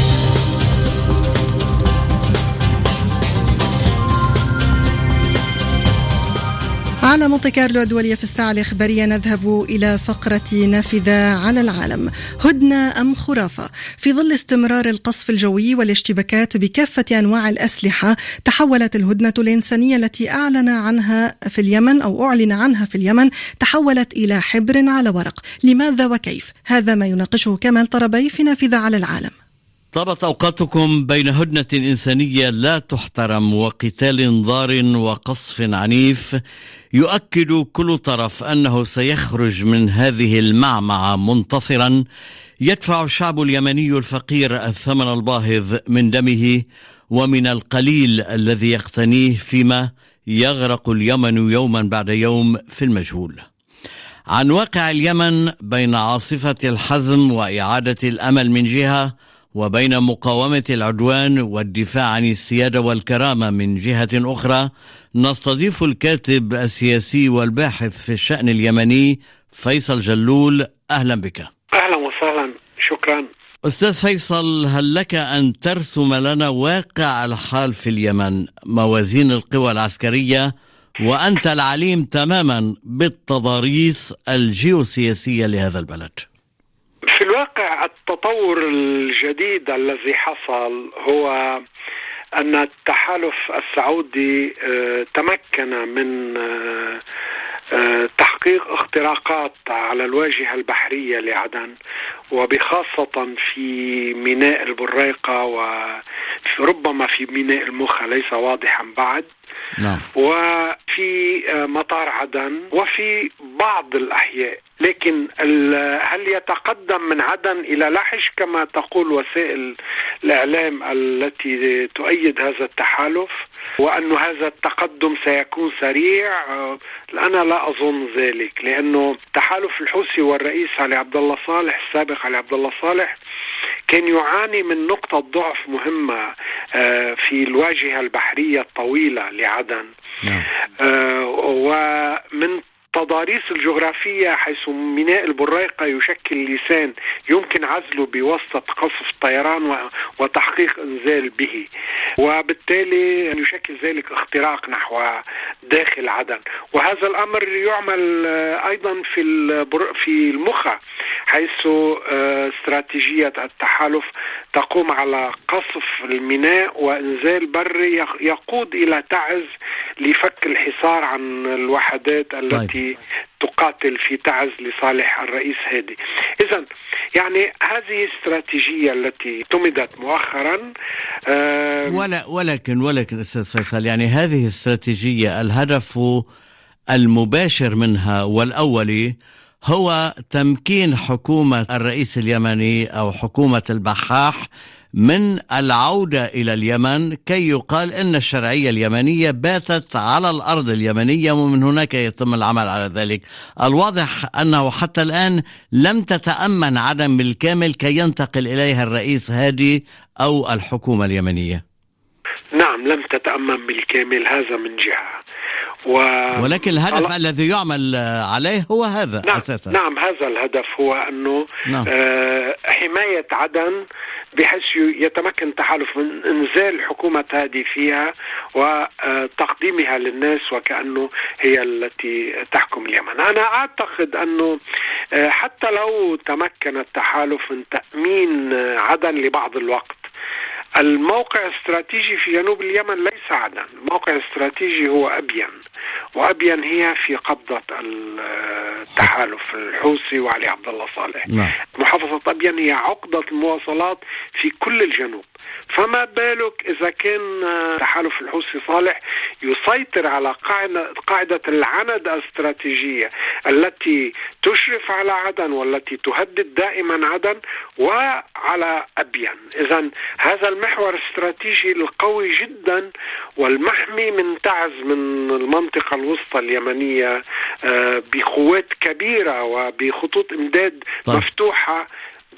على مونتي كارلو الدولية في الساعة الإخبارية نذهب إلى فقرة نافذة على العالم. هدنة أم خرافة؟ في ظل استمرار القصف الجوي والاشتباكات بكافة أنواع الأسلحة، تحولت الهدنة الإنسانية التي أعلن عنها في اليمن تحولت إلى حبر على ورق. لماذا وكيف؟ هذا ما يناقشه كمال طربي في نافذة على العالم. طابت أوقاتكم بين هدنة إنسانية لا تحترم وقتال ضار وقصف عنيف يؤكد كل طرف أنه سيخرج من هذه المعمعة منتصرا، يدفع الشعب اليمني الفقير الثمن الباهظ من دمه ومن القليل الذي يقتنيه، فيما يغرق اليمن يوما بعد يوم في المجهول. عن واقع اليمن بين عاصفة الحزم وإعادة الأمل من جهة، وبين مقاومة العدوان والدفاع عن السيادة والكرامة من جهة أخرى، نستضيف الكاتب السياسي والباحث في الشأن اليمني فيصل جلول. أهلا بك. أهلا وسهلا، شكرا. أستاذ فيصل، هل لك أن ترسم لنا واقع الحال في اليمن، موازين القوى العسكرية، وأنت العليم تماما بالتضاريس الجيوسياسية لهذا البلد؟ في الواقع التطور الجديد الذي حصل هو أن التحالف السعودي تمكن من تحقيق اختراقات على الواجهة البحرية لعدن، وبخاصة في ميناء البريقة وربما في ميناء المخا، ليس واضحا بعد. نعم. وفي مطار عدن وفي بعض الأحياء، لكن هل يتقدم من عدن إلى لحج كما تقول وسائل الإعلام التي تؤيد هذا التحالف، وأن هذا التقدم سيكون سريع؟ أنا لا أظن ذلك، لأنه تحالف الحوثي والرئيس علي عبد الله صالح السابق علي عبد الله صالح كان يعاني من نقطة ضعف مهمة في الواجهة البحرية الطويلة لعدن. ومن التضاريس الجغرافية، حيث ميناء البريقة يشكل لسان يمكن عزله بواسطة قصف الطيران وتحقيق انزال به، وبالتالي يشكل ذلك اختراق نحو داخل عدن. وهذا الامر يعمل ايضا في المخا، حيث استراتيجية التحالف تقوم على قصف الميناء وانزال بري يقود الى تعز لفك الحصار عن الوحدات التي تقاتل في تعز لصالح الرئيس هادي. إذن يعني هذه استراتيجية التي اعتمدت مؤخرا. ولكن أستاذ فيصل، يعني هذه استراتيجية الهدف المباشر منها والأولي هو تمكين حكومة الرئيس اليمني أو حكومة البحاح من العودة إلى اليمن كي يقال إن الشرعية اليمنية باتت على الأرض اليمنية، ومن هناك يتم العمل على ذلك. الواضح أنه حتى الآن لم تتأمن عدم بالكامل كي ينتقل إليها الرئيس هادي أو الحكومة اليمنية. نعم، لم تتأمن بالكامل، هذا من جهة. ولكن الهدف الذي يعمل عليه هو هذا. نعم أساسا. نعم، هذا الهدف هو أنه حماية عدن بحيث يتمكن التحالف من إنزال حكومة هادي فيها وتقديمها للناس وكأنه هي التي تحكم اليمن. أنا أعتقد أنه حتى لو تمكن التحالف من تأمين عدن لبعض الوقت، الموقع الاستراتيجي في جنوب اليمن ليس عدن، الموقع الاستراتيجي هو أبين، وأبين هي في قبضة التحالف الحوثي وعلي عبد الله صالح. محافظة أبين هي عقدة المواصلات في كل الجنوب، فما بالك إذا كان تحالف الحوثي صالح يسيطر على قاعدة العند الاستراتيجية التي تشرف على عدن والتي تهدد دائما عدن وعلى أبين. إذن هذا المحور الاستراتيجي القوي جدا والمحمي من تعز من المنطقة الوسطى اليمنية بقوات كبيرة وبخطوط إمداد مفتوحة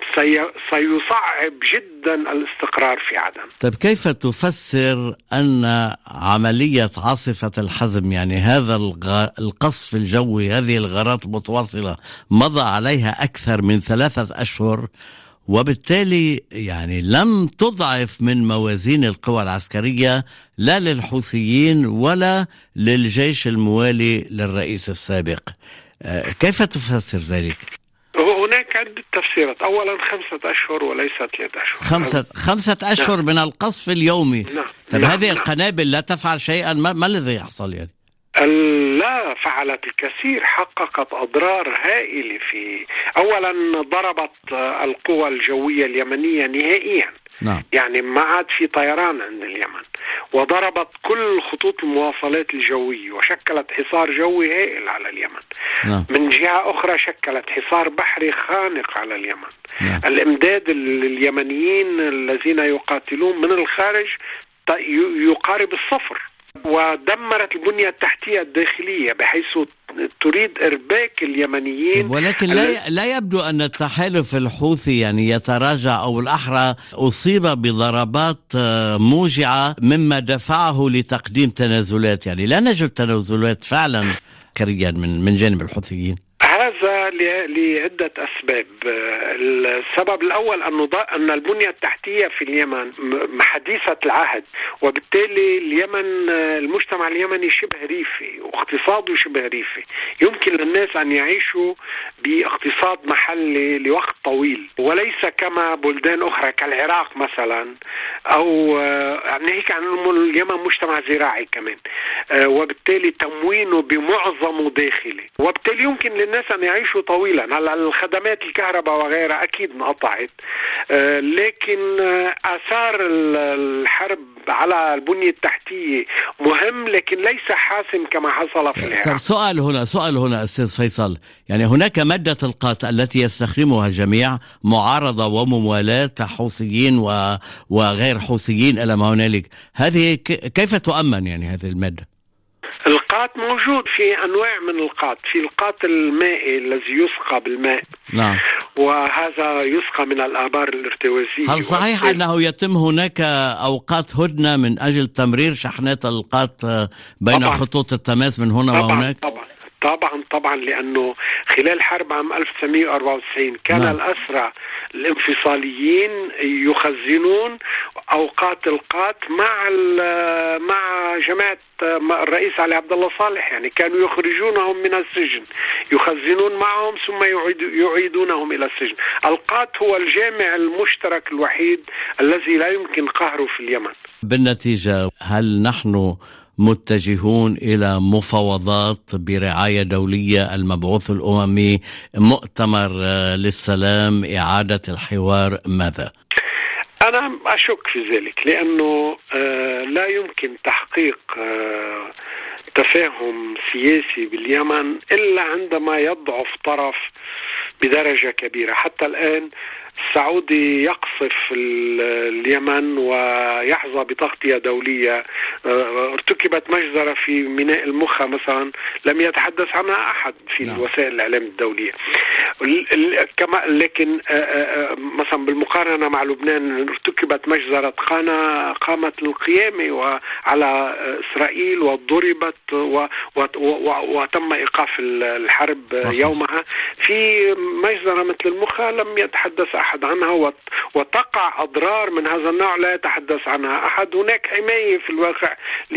سيصعب جدا الاستقرار في عدن. طيب كيف تفسر أن عملية عاصفة الحزم، يعني هذا القصف الجوي، هذه الغارات المتواصلة مضى عليها أكثر من 3 أشهر، وبالتالي يعني لم تضعف من موازين القوى العسكرية لا للحوثيين ولا للجيش الموالي للرئيس السابق؟ كيف تفسر ذلك؟ هناك عدة تفسيرات. أولا 5 أشهر وليس 3 أشهر. 5 أشهر من القصف اليومي. طيب هذه القنابل لا تفعل شيئا، ما الذي يحصل يعني؟ لا، فعلت الكثير، حققت أضرار هائلة. أولا ضربت القوى الجوية اليمنية نهائيا. يعني ما عاد في طيران عند اليمن، وضربت كل خطوط المواصلات الجوية وشكلت حصار جوي هائل على اليمن. من جهة أخرى شكلت حصار بحري خانق على اليمن. الإمداد اليمنيين الذين يقاتلون من الخارج يقارب الصفر، ودمرت البنية التحتية الداخلية بحيث تريد إرباك اليمنيين. ولكن لا يبدو أن التحالف الحوثي يعني يتراجع، أو الأحرى أصيب بضربات موجعة مما دفعه لتقديم تنازلات. يعني لا نجد تنازلات فعلا كريا من جانب الحوثيين. هذا لعدة أسباب. السبب الأول أن البنية التحتية في اليمن حديثة العهد، وبالتالي اليمن المجتمع اليمني شبه ريفي واقتصاده شبه ريفي. يمكن للناس أن يعيشوا باقتصاد محلي لوقت طويل، وليس كما بلدان أخرى كالعراق مثلا، أو ناهيك عن اليمن مجتمع زراعي كمان، وبالتالي تموينه بمعظمه داخلي، وبالتالي يمكن للناس أن يعيشوا طويلا. هلا الخدمات الكهرباء وغيرها أكيد انقطعت، لكن آثار الحرب على البنية التحتية مهم لكن ليس حاسم كما حصل في العراق. طيب سؤال هنا أستاذ فيصل، يعني هناك مادة القات التي يستخدمها الجميع، معارضة ومموالاة حوثيين وغير حوثيين إلى ما هنالك، هذه كيف تؤمن يعني هذه المادة؟ القات موجود في أنواع من القات، في القات المائي الذي يسقى بالماء. وهذا يسقى من الآبار الارتوازية. هل صحيح أنه يتم هناك أوقات هدنة من أجل تمرير شحنات القات بين خطوط التماس من هنا وهناك؟ طبعا لأنه خلال حرب عام 1994 كان الأسرى الانفصاليين يخزنون أوقات القات مع جماعة الرئيس علي عبد الله صالح. يعني كانوا يخرجونهم من السجن، يخزنون معهم ثم يعيدونهم إلى السجن. القات هو الجامع المشترك الوحيد الذي لا يمكن قهره في اليمن. بالنتيجة هل نحن متجهون إلى مفاوضات برعاية دولية، المبعوث الأممي، مؤتمر للسلام، إعادة الحوار، ماذا؟ أنا أشك في ذلك، لأنه لا يمكن تحقيق تفاهم سياسي باليمن إلا عندما يضعف طرف بدرجة كبيرة. حتى الآن السعودي يقصف اليمن ويحظى بتغطية دولية. ارتكبت مجزرة في ميناء المخا مثلا لم يتحدث عنها أحد في وسائل الإعلام الدولية. لكن مثلا بالمقارنة مع لبنان ارتكبت مجزرة قامت القيام على إسرائيل وضربت وتم إيقاف الحرب يومها. في مجزرة مثل المخا لم يتحدث أحد عنها وتقع أضرار من هذا النوع لا يتحدث عنها أحد. هناك حماية في الواقع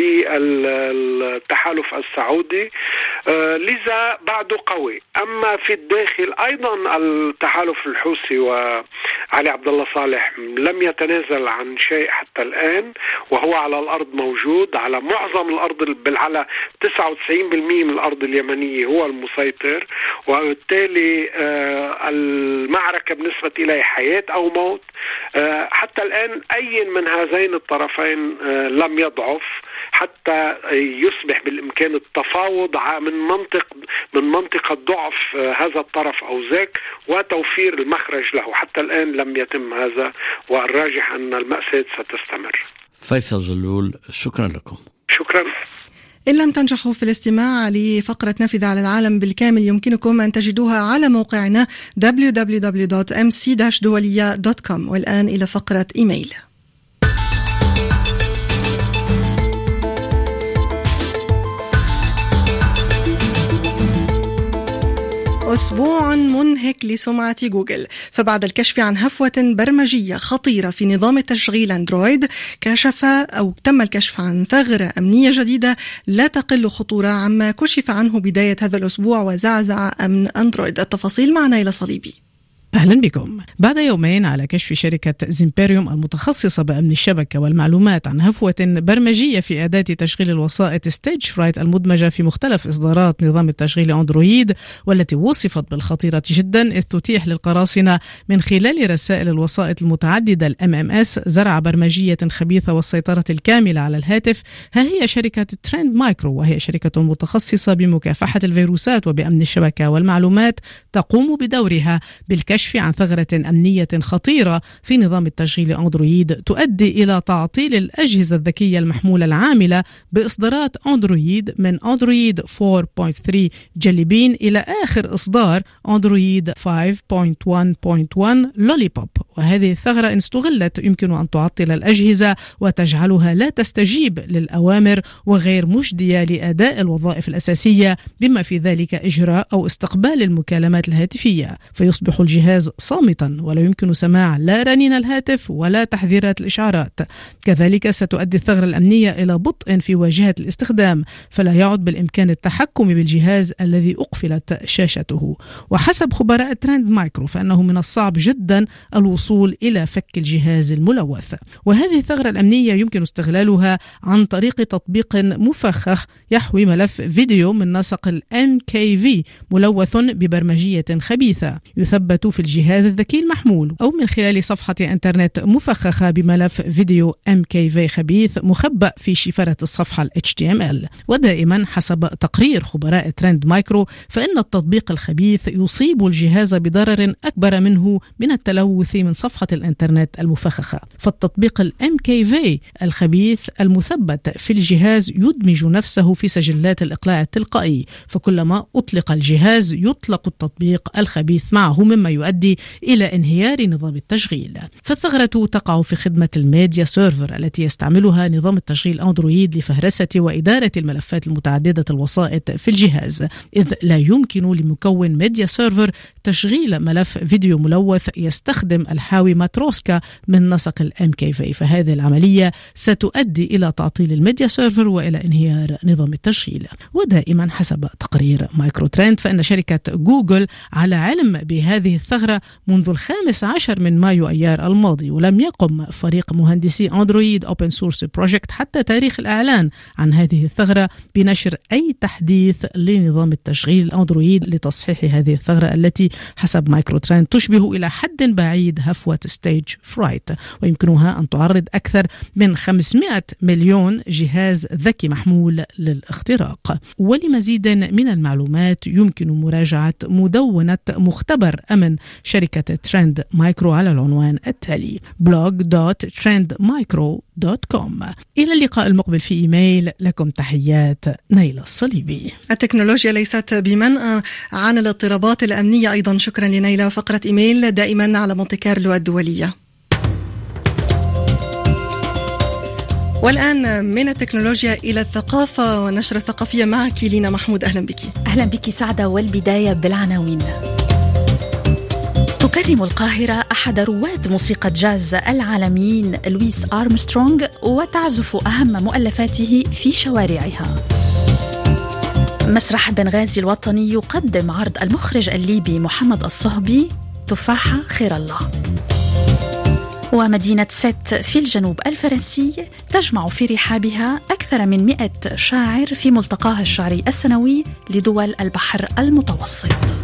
للتحالف السعودي لذا بعده قوي. أما في الداخل أيضا التحالف الحوثي وعلي عبد الله صالح لم يتنازل عن شيء حتى الآن، وهو على الأرض موجود على معظم الأرض، بل على 99% من الأرض اليمنية هو المسيطر، وبالتالي المعركة بالنسبة إليه حياة أو موت. حتى الآن أي من هذين الطرفين لم يضعف حتى يصبح بالإمكان التفاوض من منطقة ضعف هذا الطرف أو ذاك وتوفير المخرج له. حتى الآن لم يتم هذا، والراجح أن المأساة ستستمر. فيصل جلول، شكرا لكم. شكرا. إن لم تنجحوا في الاستماع لفقرة نافذة على العالم بالكامل يمكنكم أن تجدوها على موقعنا www.mc-dualia.com. والآن إلى فقرة إيميل. أسبوع منهك لسمعة جوجل، فبعد الكشف عن هفوة برمجية خطيرة في نظام التشغيل أندرويد تم الكشف عن ثغرة أمنية جديدة لا تقل خطورة عما كشف عنه بداية هذا الأسبوع وزعزع أمن أندرويد. التفاصيل معنا إلى صليبي. أهلا بكم. بعد يومين على كشف شركة زيمبيريوم المتخصصة بأمن الشبكة والمعلومات عن هفوة برمجية في أداة تشغيل الوسائط ستيج فرايت المدمجة في مختلف إصدارات نظام التشغيل أندرويد، والتي وصفت بالخطيرة جدا إذ تتيح للقراصنة من خلال رسائل الوسائط المتعددة MMS زرع برمجية خبيثة والسيطرة الكاملة على الهاتف، ها هي شركة ترند مايكرو، وهي شركة متخصصة بمكافحة الفيروسات وبأمن الشبكة والمعلومات، تقوم بدورها بالكشف عن ثغرة أمنية خطيرة في نظام التشغيل أندرويد تؤدي إلى تعطيل الأجهزة الذكية المحمولة العاملة بإصدارات أندرويد من أندرويد 4.3 جيلي بين إلى آخر إصدار أندرويد 5.1.1 لوليبوب. وهذه الثغرة إن استغلت يمكن أن تعطل الأجهزة وتجعلها لا تستجيب للأوامر وغير مجدية لأداء الوظائف الأساسية، بما في ذلك إجراء أو استقبال المكالمات الهاتفية، فيصبح الجهاز صامتا ولا يمكن سماع لا رنين الهاتف ولا تحذيرات الإشعارات. كذلك ستؤدي الثغرة الأمنية إلى بطء في واجهة الاستخدام، فلا يعد بالإمكان التحكم بالجهاز الذي أقفلت شاشته. وحسب خبراء ترند مايكرو فإنه من الصعب جدا الوصول إلى فك الجهاز الملوث. وهذه الثغرة الأمنية يمكن استغلالها عن طريق تطبيق مفخخ يحوي ملف فيديو من نسق MKV ملوث ببرمجية خبيثة يثبت في الجهاز الذكي المحمول، أو من خلال صفحة إنترنت مفخخة بملف فيديو MKV خبيث مخبأ في شفرة الصفحة HTML. ودائما حسب تقرير خبراء ترند مايكرو فإن التطبيق الخبيث يصيب الجهاز بضرر أكبر منه من التلوث من صفحة الإنترنت المفخخة. فالتطبيق MKV الخبيث المثبت في الجهاز يدمج نفسه في سجلات الإقلاع التلقائي، فكلما أطلق الجهاز يطلق التطبيق الخبيث معه، مما يؤدي إلى انهيار نظام التشغيل. فالثغرة تقع في خدمة الميديا سيرفر التي يستعملها نظام التشغيل أندرويد لفهرسة وإدارة الملفات المتعددة الوسائط في الجهاز، إذ لا يمكن لمكون ميديا سيرفر تشغيل ملف فيديو ملوث يستخدم الحاوي ماتروسكا من نسق MKV، فهذه العملية ستؤدي إلى تعطيل الميديا سيرفر وإلى انهيار نظام التشغيل. ودائما حسب تقرير مايكرو ترند فإن شركة جوجل على علم بهذه الثغرة الثغرة منذ 15 من مايو أيار الماضي، ولم يقم فريق مهندسي أندرويد Open Source Project حتى تاريخ الإعلان عن هذه الثغرة بنشر أي تحديث لنظام التشغيل الأندرويد لتصحيح هذه الثغرة التي حسب مايكرو ترند تشبه إلى حد بعيد هفوة ستيج فرايت، ويمكنها أن تعرض أكثر من 500 مليون جهاز ذكي محمول للاختراق. ولمزيد من المعلومات يمكن مراجعة مدونة مختبر أمن شركة ترند مايكرو على العنوان التالي blog.trendmicro.com. إلى اللقاء المقبل في إيميل، لكم تحيات نيلة الصليبي. التكنولوجيا ليست بمنأى عن الاضطرابات الأمنية أيضا. شكرا لنيلة. فقرة إيميل دائما على مونتي كارلو الدولية. والآن من التكنولوجيا إلى الثقافة والنشرة الثقافية معك لينا محمود. أهلا بك. أهلا بك سعدة، والبداية بالعناوين. تكرم القاهرة أحد رواد موسيقى جاز العالميين لويس أرمسترونغ، وتعزف أهم مؤلفاته في شوارعها. مسرح بنغازي الوطني يقدم عرض المخرج الليبي محمد الصهبي تفاحة خير الله. ومدينة ست في الجنوب الفرنسي تجمع في رحابها أكثر من 100 شاعر في ملتقاها الشعري السنوي لدول البحر المتوسط.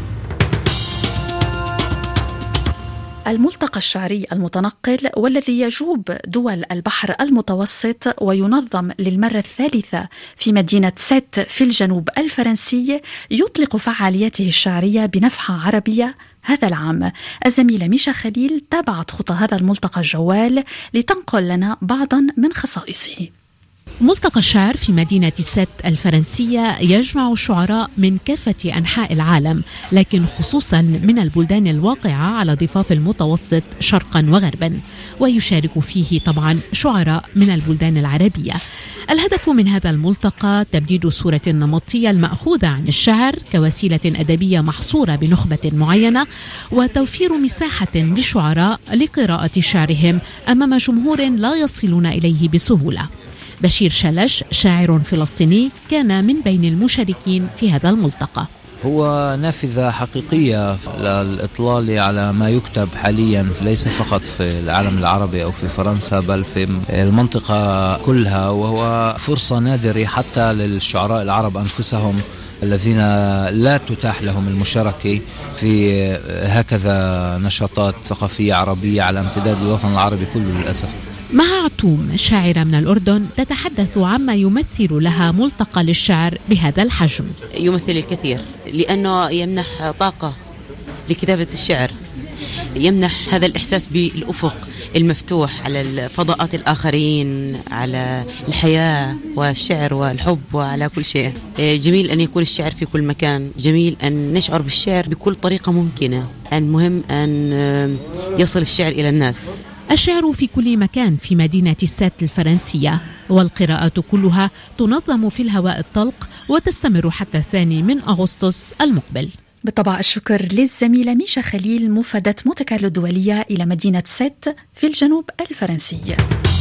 الملتقى الشعري المتنقل والذي يجوب دول البحر المتوسط وينظم للمرة الثالثة في مدينة ست في الجنوب الفرنسي يطلق فعالياته الشعرية بنفحة عربية هذا العام. الزميلة ميشا خليل تابعت خطى هذا الملتقى الجوال لتنقل لنا بعضا من خصائصه. ملتقى الشعر في مدينة ست الفرنسية يجمع شعراء من كافة أنحاء العالم، لكن خصوصا من البلدان الواقعة على ضفاف المتوسط شرقا وغربا، ويشارك فيه طبعا شعراء من البلدان العربية. الهدف من هذا الملتقى تبديد صورة نمطية المأخوذة عن الشعر كوسيلة أدبية محصورة بنخبة معينة، وتوفير مساحة للشعراء لقراءة شعرهم أمام جمهور لا يصلون إليه بسهولة. بشير شلش شاعر فلسطيني كان من بين المشاركين في هذا الملتقى. هو نافذة حقيقية للإطلال على ما يكتب حاليا ليس فقط في العالم العربي أو في فرنسا بل في المنطقة كلها، وهو فرصة نادرة حتى للشعراء العرب أنفسهم الذين لا تتاح لهم المشاركة في هكذا نشاطات ثقافية عربية على امتداد الوطن العربي كله للأسف. مها عتوم شاعرة من الأردن تتحدث عما يمثل لها ملتقى للشعر بهذا الحجم. يمثل الكثير لأنه يمنح طاقة لكتابة الشعر، يمنح هذا الإحساس بالأفق المفتوح على الفضاءات الآخرين، على الحياة والشعر والحب وعلى كل شيء. جميل أن يكون الشعر في كل مكان، جميل أن نشعر بالشعر بكل طريقة ممكنة، المهم أن يصل الشعر إلى الناس. الشعر في كل مكان في مدينة ست الفرنسية، والقراءات كلها تنظم في الهواء الطلق وتستمر حتى 2 أغسطس المقبل. بالطبع الشكر للزميلة ميشا خليل مفادة مونتي كارلو الدولية إلى مدينة ست في الجنوب الفرنسي.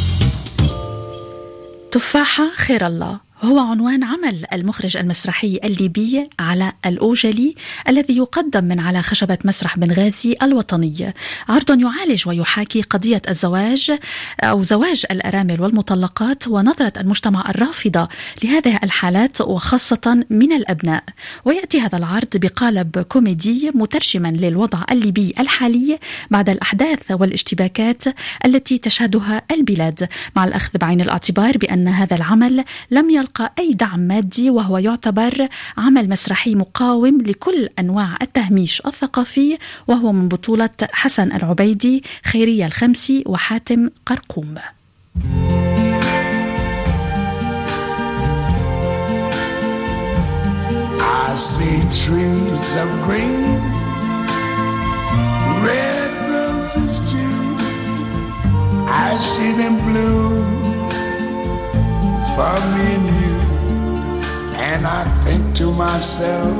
تفاحة خير الله هو عنوان عمل المخرج المسرحي الليبي علاء الأوجلي الذي يقدم من على خشبة مسرح بنغازي الوطني. عرض يعالج ويحاكي قضية الزواج أو زواج الأرامل والمطلقات ونظرة المجتمع الرافضة لهذه الحالات وخاصة من الأبناء. ويأتي هذا العرض بقالب كوميدي مترجما للوضع الليبي الحالي بعد الأحداث والاشتباكات التي تشهدها البلاد، مع الأخذ بعين الاعتبار بأن هذا العمل لم يلقى أي دعم مادي، وهو يعتبر عمل مسرحي مقاوم لكل أنواع التهميش الثقافي، وهو من بطولة حسن العبيدي، خيرية الخمسي، وحاتم قرقوم. I see trees of green, red roses too. I see them bloom for me and you, and I think to myself,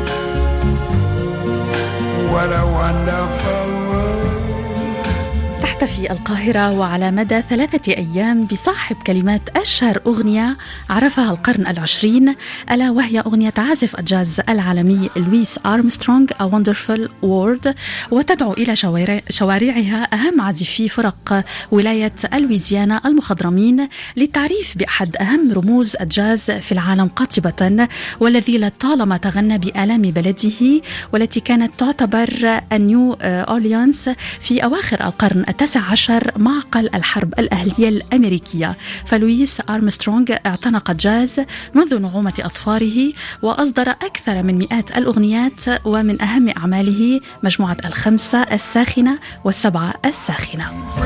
what a wonderful world. تحتفي القاهرة وعلى مدى 3 أيام بصاحب كلمات أشهر أغنية عرفها القرن العشرين، ألا وهي أغنية عازف الجاز العالمي لويس أرمسترونغ A Wonderful World، وتدعو إلى شوارعها أهم عازفي فرق ولاية لويزيانا المخضرمين للتعريف بأحد أهم رموز الجاز في العالم قاطبة، والذي لطالما تغنى بآلام بلده والتي كانت تعتبر نيو أورليانز في أواخر القرن ال19 معقل الحرب الأهلية الأمريكية. فلويس أرمسترونغ اعتنق الجاز منذ نعومة أظفاره، وأصدر أكثر من 100 الأغنيات، ومن أهم أعماله مجموعة ال5 الساخنة وال7 الساخنة.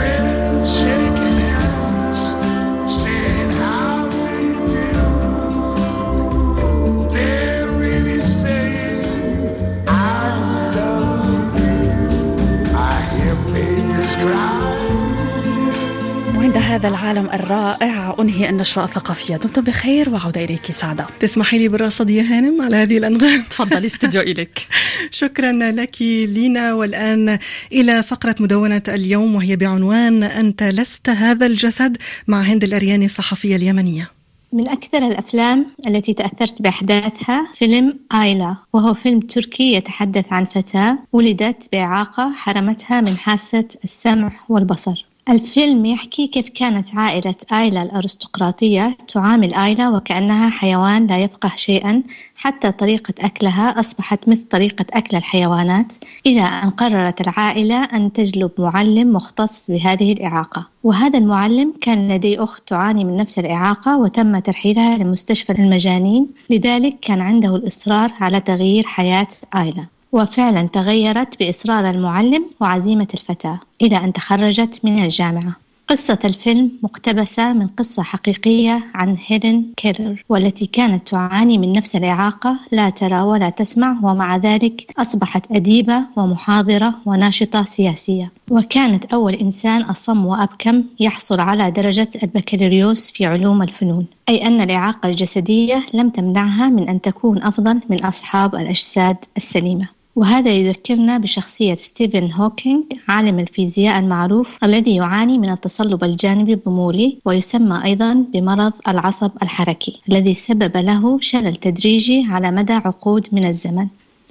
وعند هذا العالم الرائع أنهي النشرة الثقافية. دمتم بخير وعودة إليك سعادة. تسمحي لي بالرصد يا هانم على هذه الأنغام؟ تفضلي، استوديو إليك. شكرا لك لينا. والآن إلى فقرة مدونة اليوم، وهي بعنوان أنت لست هذا الجسد، مع هند الأرياني الصحفية اليمنية. من أكثر الأفلام التي تأثرت بأحداثها فيلم آيلا، وهو فيلم تركي يتحدث عن فتاة ولدت بإعاقة حرمتها من حاسة السمع والبصر. الفيلم يحكي كيف كانت عائلة آيلا الأرستقراطية تعامل آيلا وكأنها حيوان لا يفقه شيئا، حتى طريقة أكلها أصبحت مثل طريقة أكل الحيوانات، إلى أن قررت العائلة أن تجلب معلم مختص بهذه الإعاقة. وهذا المعلم كان لديه أخت تعاني من نفس الإعاقة، وتم ترحيلها لمستشفى المجانين، لذلك كان عنده الإصرار على تغيير حياة آيلا. وفعلا تغيرت بإصرار المعلم وعزيمة الفتاة إلى أن تخرجت من الجامعة. قصة الفيلم مقتبسة من قصة حقيقية عن هيلين كيلر، والتي كانت تعاني من نفس الإعاقة، لا ترى ولا تسمع، ومع ذلك أصبحت أديبة ومحاضرة وناشطة سياسية، وكانت أول إنسان أصم وأبكم يحصل على درجة البكالوريوس في علوم الفنون، أي أن الإعاقة الجسدية لم تمنعها من أن تكون أفضل من أصحاب الأجساد السليمة. وهذا يذكرنا بشخصية ستيفن هوكينج، عالم الفيزياء المعروف الذي يعاني من التصلب الجانبي الضموري، ويسمى أيضا بمرض العصب الحركي، الذي سبب له شلل تدريجي على مدى عقود من الزمن.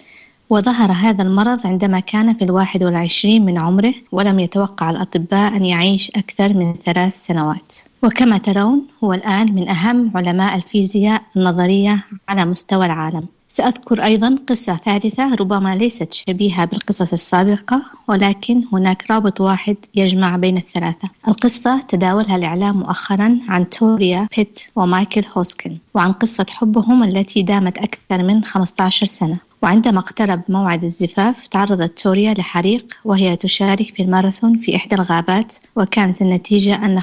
وظهر هذا المرض عندما كان في 21 من عمره، ولم يتوقع الأطباء أن يعيش أكثر من 3 سنوات. وكما ترون هو الآن من أهم علماء الفيزياء النظرية على مستوى العالم. سأذكر أيضا قصة ثالثة ربما ليست شبيهة بالقصص السابقة، ولكن هناك رابط واحد يجمع بين الثلاثة. القصة تداولها الإعلام مؤخرا عن توريا بيت ومايكل هوسكن، وعن قصة حبهم التي دامت أكثر من 15 سنة. وعندما اقترب موعد الزفاف تعرضت توريا لحريق وهي تشارك في الماراثون في إحدى الغابات، وكانت النتيجة أن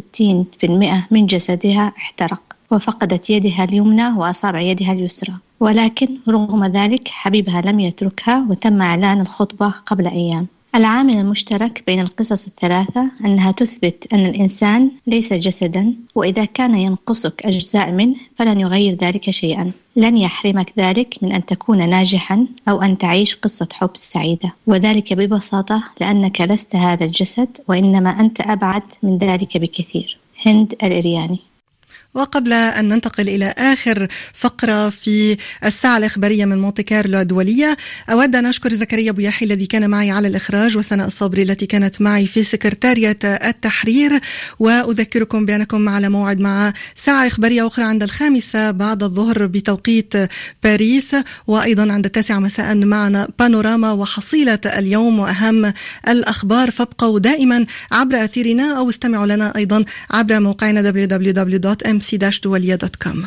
65% من جسدها احترق، وفقدت يدها اليمنى وأصابع يدها اليسرى. ولكن رغم ذلك حبيبها لم يتركها، وتم إعلان الخطبة قبل أيام. العامل المشترك بين القصص الثلاثة أنها تثبت أن الإنسان ليس جسدا، وإذا كان ينقصك أجزاء منه فلن يغير ذلك شيئا. لن يحرمك ذلك من أن تكون ناجحا أو أن تعيش قصة حب سعيدة، وذلك ببساطة لأنك لست هذا الجسد، وإنما أنت أبعد من ذلك بكثير. هند الأرياني. وقبل أن ننتقل إلى آخر فقرة في الساعة الإخبارية من مونتي كارلو الدولية، أود أن أشكر زكريا بوياحي الذي كان معي على الإخراج، وسناء الصبري التي كانت معي في سكرتارية التحرير. وأذكركم بأنكم على موعد مع ساعة إخبارية أخرى عند 5 بعد الظهر بتوقيت باريس، وأيضا عند 9 مساء معنا بانوراما وحصيلة اليوم وأهم الأخبار. فابقوا دائما عبر أثيرنا أو استمعوا لنا أيضا عبر موقعنا www.mc-dualia.com.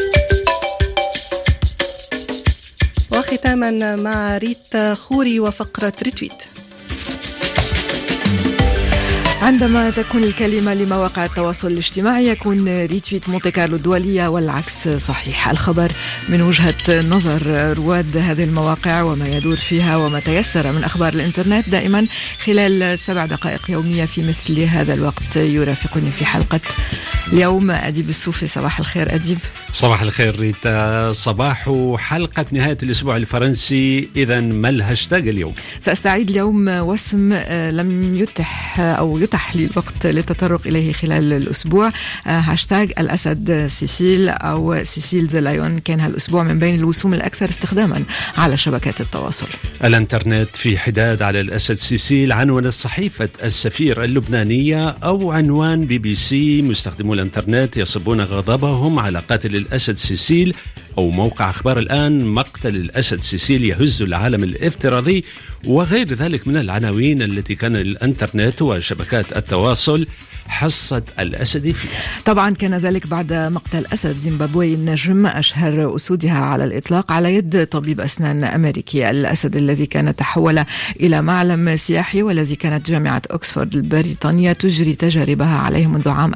وختاما مع ريت خوري وفقرة ريتويت. عندما تكون الكلمة لمواقع التواصل الاجتماعي يكون ريتويت مونتي كارلو الدولية والعكس صحيح. الخبر من وجهة نظر رواد هذه المواقع وما يدور فيها وما تيسر من أخبار الإنترنت دائما خلال 7 دقائق يومية في مثل هذا الوقت. يرافقني في حلقة اليوم أديب الصوفي. صباح الخير أديب. صباح الخير ريتا. صباح حلقة نهاية الأسبوع الفرنسي. إذا ما الهاشتاج اليوم؟ سأستعيد اليوم وسم لم يتح أو يتح لي الوقت للتطرق إليه خلال الأسبوع. هاشتاج الأسد سيسيل أو سيسيل ذا لايون كان هالأسبوع من بين الوسوم الأكثر استخداما على شبكات التواصل. الإنترنت في حداد على الأسد سيسيل عنوان صحيفة السفير اللبنانية أو عنوان بي بي سي. مستخدمو الإنترنت يصبون غضبهم على قاتل الأسد سيسيل. أو موقع أخبار الآن مقتل الأسد سيسيل يهز العالم الافتراضي وغير ذلك من العناوين التي كان الإنترنت وشبكات التواصل حصة الأسد فيها. طبعا كان ذلك بعد مقتل أسد زيمبابوي النجم أشهر أسودها على الإطلاق على يد طبيب أسنان أمريكي. الأسد الذي كان تحول إلى معلم سياحي والذي كانت جامعة أكسفورد البريطانية تجري تجاربها عليه منذ عام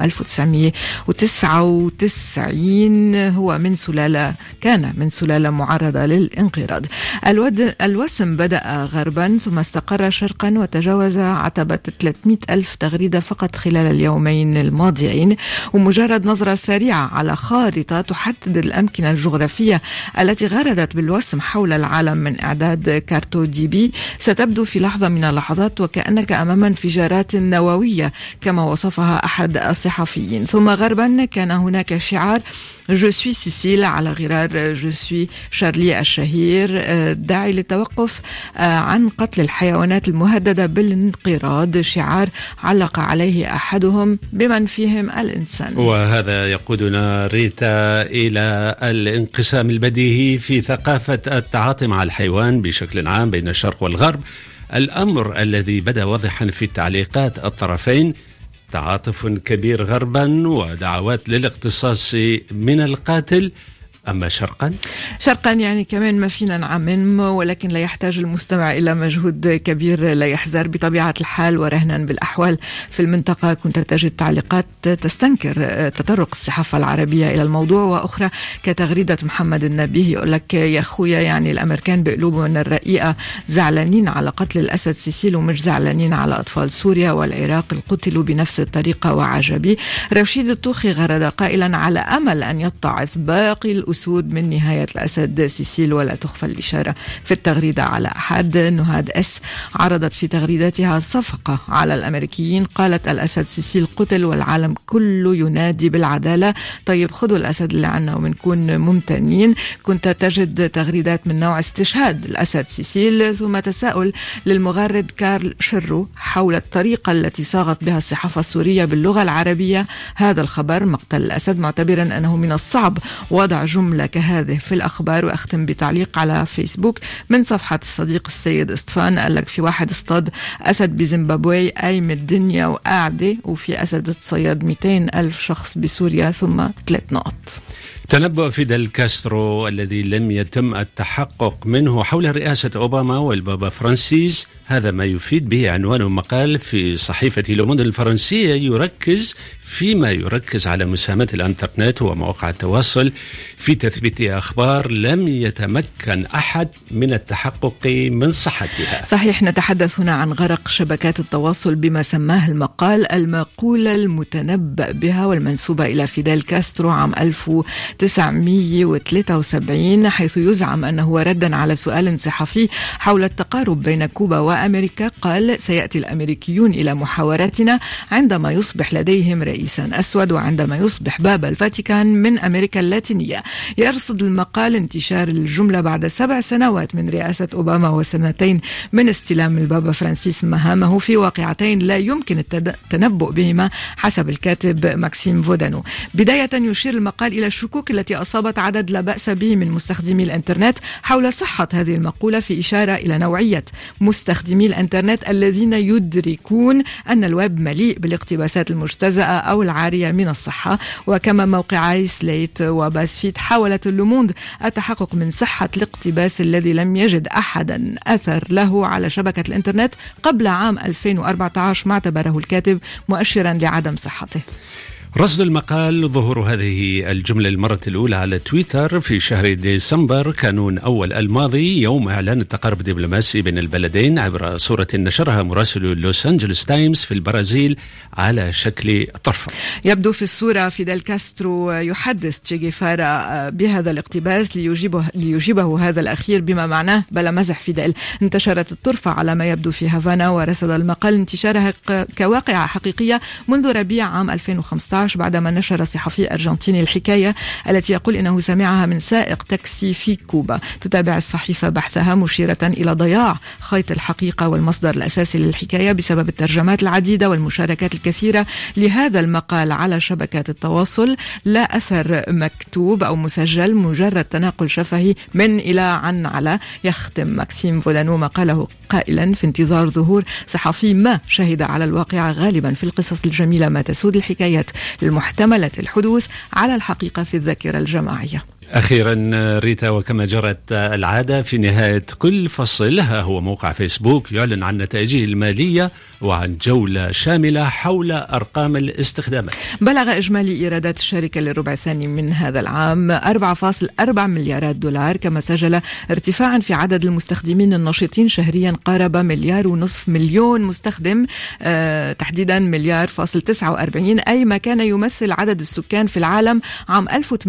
1999 هو كان من سلالة معرضة للانقراض. الوسم بدأ غربا ثم استقر شرقا وتجاوز عتبة 300,000 تغريدة فقط خلال اليومين الماضيين. ومجرد نظرة سريعة على خارطة تحدد الأمكنة الجغرافية التي غردت بالوسم حول العالم من إعداد كارتو دي بي ستبدو في لحظة من اللحظات وكأنك أمام انفجارات نووية كما وصفها أحد الصحفيين. ثم غربا كان هناك شعار Je suis سيسيل على غرار Je suis شارلي الشهير داعي للتوقف عن قتل الحيوانات المهددة بالانقراض. شعار علق عليه أحدهم بمن فيهم الإنسان. وهذا يقودنا ريتا إلى الانقسام البديهي في ثقافة التعاطي مع الحيوان بشكل عام بين الشرق والغرب. الأمر الذي بدأ واضحا في تعليقات الطرفين تعاطف كبير غربا ودعوات للاقتصاص من القاتل. أما شرقا يعني كمان ما فينا نعمم ولكن لا يحتاج المستمع إلى مجهود كبير لا يحذر. بطبيعة الحال ورهنا بالأحوال في المنطقة كنت تجد تعليقات تستنكر تطرق الصحافة العربية إلى الموضوع وأخرى كتغريدة محمد النبيه يقول لك يا أخويا يعني الأمريكان بقلوبهم الرقيقة زعلانين على قتل الأسد سيسيل ومش زعلانين على أطفال سوريا والعراق القتلوا بنفس الطريقة وعجبي. رشيد الطوخي غرد قائلا على أمل أن يتعظ باقي أسود من نهاية الأسد سيسيل ولا تخفى الإشارة في التغريدة على أحد. نهاد اس عرضت في تغريداتها صفقة على الأمريكيين قالت الأسد سيسيل قتل والعالم كله ينادي بالعدالة. طيب خذوا الأسد اللي عنا ومنكون ممتنين. كنت تجد تغريدات من نوع استشهاد الأسد سيسيل ثم تساؤل للمغرد كارل شرو حول الطريقة التي صاغت بها الصحافة السورية باللغة العربية هذا الخبر مقتل الأسد معتبرا أنه من الصعب وضع جملة كهذه في الأخبار. وأختم بتعليق على فيسبوك من صفحة الصديق السيد اسطفان قال لك في واحد اصطاد أسد بزيمبابوي قايم الدنيا وقاعدة وفي أسد اتصيد 200,000 شخص بسوريا ثم 3 نقط. تنبؤ فيدل كاسترو الذي لم يتم التحقق منه حول رئاسة أوباما والبابا فرانسيس. هذا ما يفيد به عنوان مقال في صحيفة لوموند الفرنسية يركز على مساهمة الانترنت ومواقع التواصل في تثبيت أخبار لم يتمكن أحد من التحقق من صحتها. صحيح. نتحدث هنا عن غرق شبكات التواصل بما سماه المقال المقولة المتنبأ بها والمنسوبة إلى فيدل كاسترو عام 1973 حيث يزعم أنه ردا على سؤال صحفي حول التقارب بين كوبا وأمريكا قال سيأتي الأمريكيون إلى محاوراتنا عندما يصبح لديهم رئيسا أسود وعندما يصبح بابا الفاتيكان من أمريكا اللاتينية. يرصد المقال انتشار الجملة بعد 7 سنوات من رئاسة أوباما و2 من استلام البابا فرانسيس مهامه في واقعتين لا يمكن التنبؤ بهما حسب الكاتب ماكسيم فودانو. بداية يشير المقال إلى الشكوك فيسبوك التي أصابت عدد لا بأس به من مستخدمي الإنترنت حول صحة هذه المقولة، في إشارة إلى نوعية مستخدمي الإنترنت الذين يدركون أن الويب مليء بالاقتباسات المجتزأة أو العارية من الصحة. وكما موقعي سليت وبازفيد حاولت اللوموند التحقق من صحة الاقتباس الذي لم يجد أحدا أثر له على شبكة الإنترنت قبل عام 2014 ما اعتبره الكاتب مؤشرا لعدم صحته. رصد المقال ظهور هذه الجملة المرة الأولى على تويتر في شهر ديسمبر كانون أول الماضي، يوم إعلان التقارب الدبلوماسي بين البلدين، عبر صورة نشرها مراسل لوس أنجلوس تايمز في البرازيل على شكل طرفة. يبدو في الصورة فيديل كاسترو يحدث تشي جيفارا بهذا الاقتباس ليجيبه هذا الأخير بما معناه بلا مزح فيديل. انتشرت الطرفة على ما يبدو في هافانا، ورصد المقال انتشارها كواقعة حقيقية منذ ربيع عام 2015 بعدما نشر صحفي أرجنتيني الحكاية التي يقول إنه سمعها من سائق تاكسي في كوبا. تتابع الصحيفة بحثها مشيرة إلى ضياع خيط الحقيقة والمصدر الأساسي للحكاية بسبب الترجمات العديدة والمشاركات الكثيرة لهذا المقال على شبكات التواصل. لا أثر مكتوب أو مسجل، مجرد تناقل شفهي من إلى عن على. يختم ماكسيم فولانو مقاله قائلا في انتظار ظهور صحفي ما شهد على الواقع غالبا في القصص الجميلة ما تسود الحكايات المحتملة الحدوث على الحقيقة في الذاكرة الجماعية. أخيرا ريتا، وكما جرت العادة في نهاية كل فصل، ها هو موقع فيسبوك يعلن عن نتائجه المالية وعن جولة شاملة حول أرقام الاستخدامات. بلغ إجمالي إيرادات الشركة للربع الثاني من هذا العام 4.4 مليارات دولار، كما سجل ارتفاعا في عدد المستخدمين النشطين شهريا قارب 1.5 مليون مستخدم، تحديدا 1.49 أي ما كان يمثل عدد السكان في العالم عام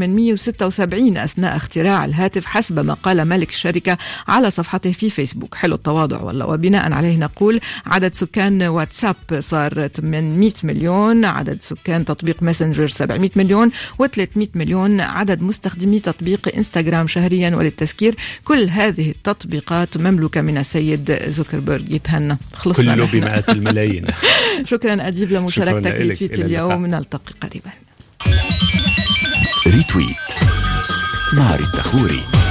1876 أثناء اختراع الهاتف، حسب ما قال مالك الشركة على صفحته في فيسبوك. حلو التواضع والله. وبناء عليه نقول عدد سكان واتساب صار 800 مليون، عدد سكان تطبيق ماسنجر 700 مليون، و300 مليون عدد مستخدمي تطبيق انستغرام شهريا. وللتذكير كل هذه التطبيقات مملوكة من السيد زوكربيرغ. يتهنى خلصنا كله بمئات الملايين. شكرا أديب لمشاركتك لتويت اليوم. نلتقي قريبا. ريتويت مع ريتا خوري.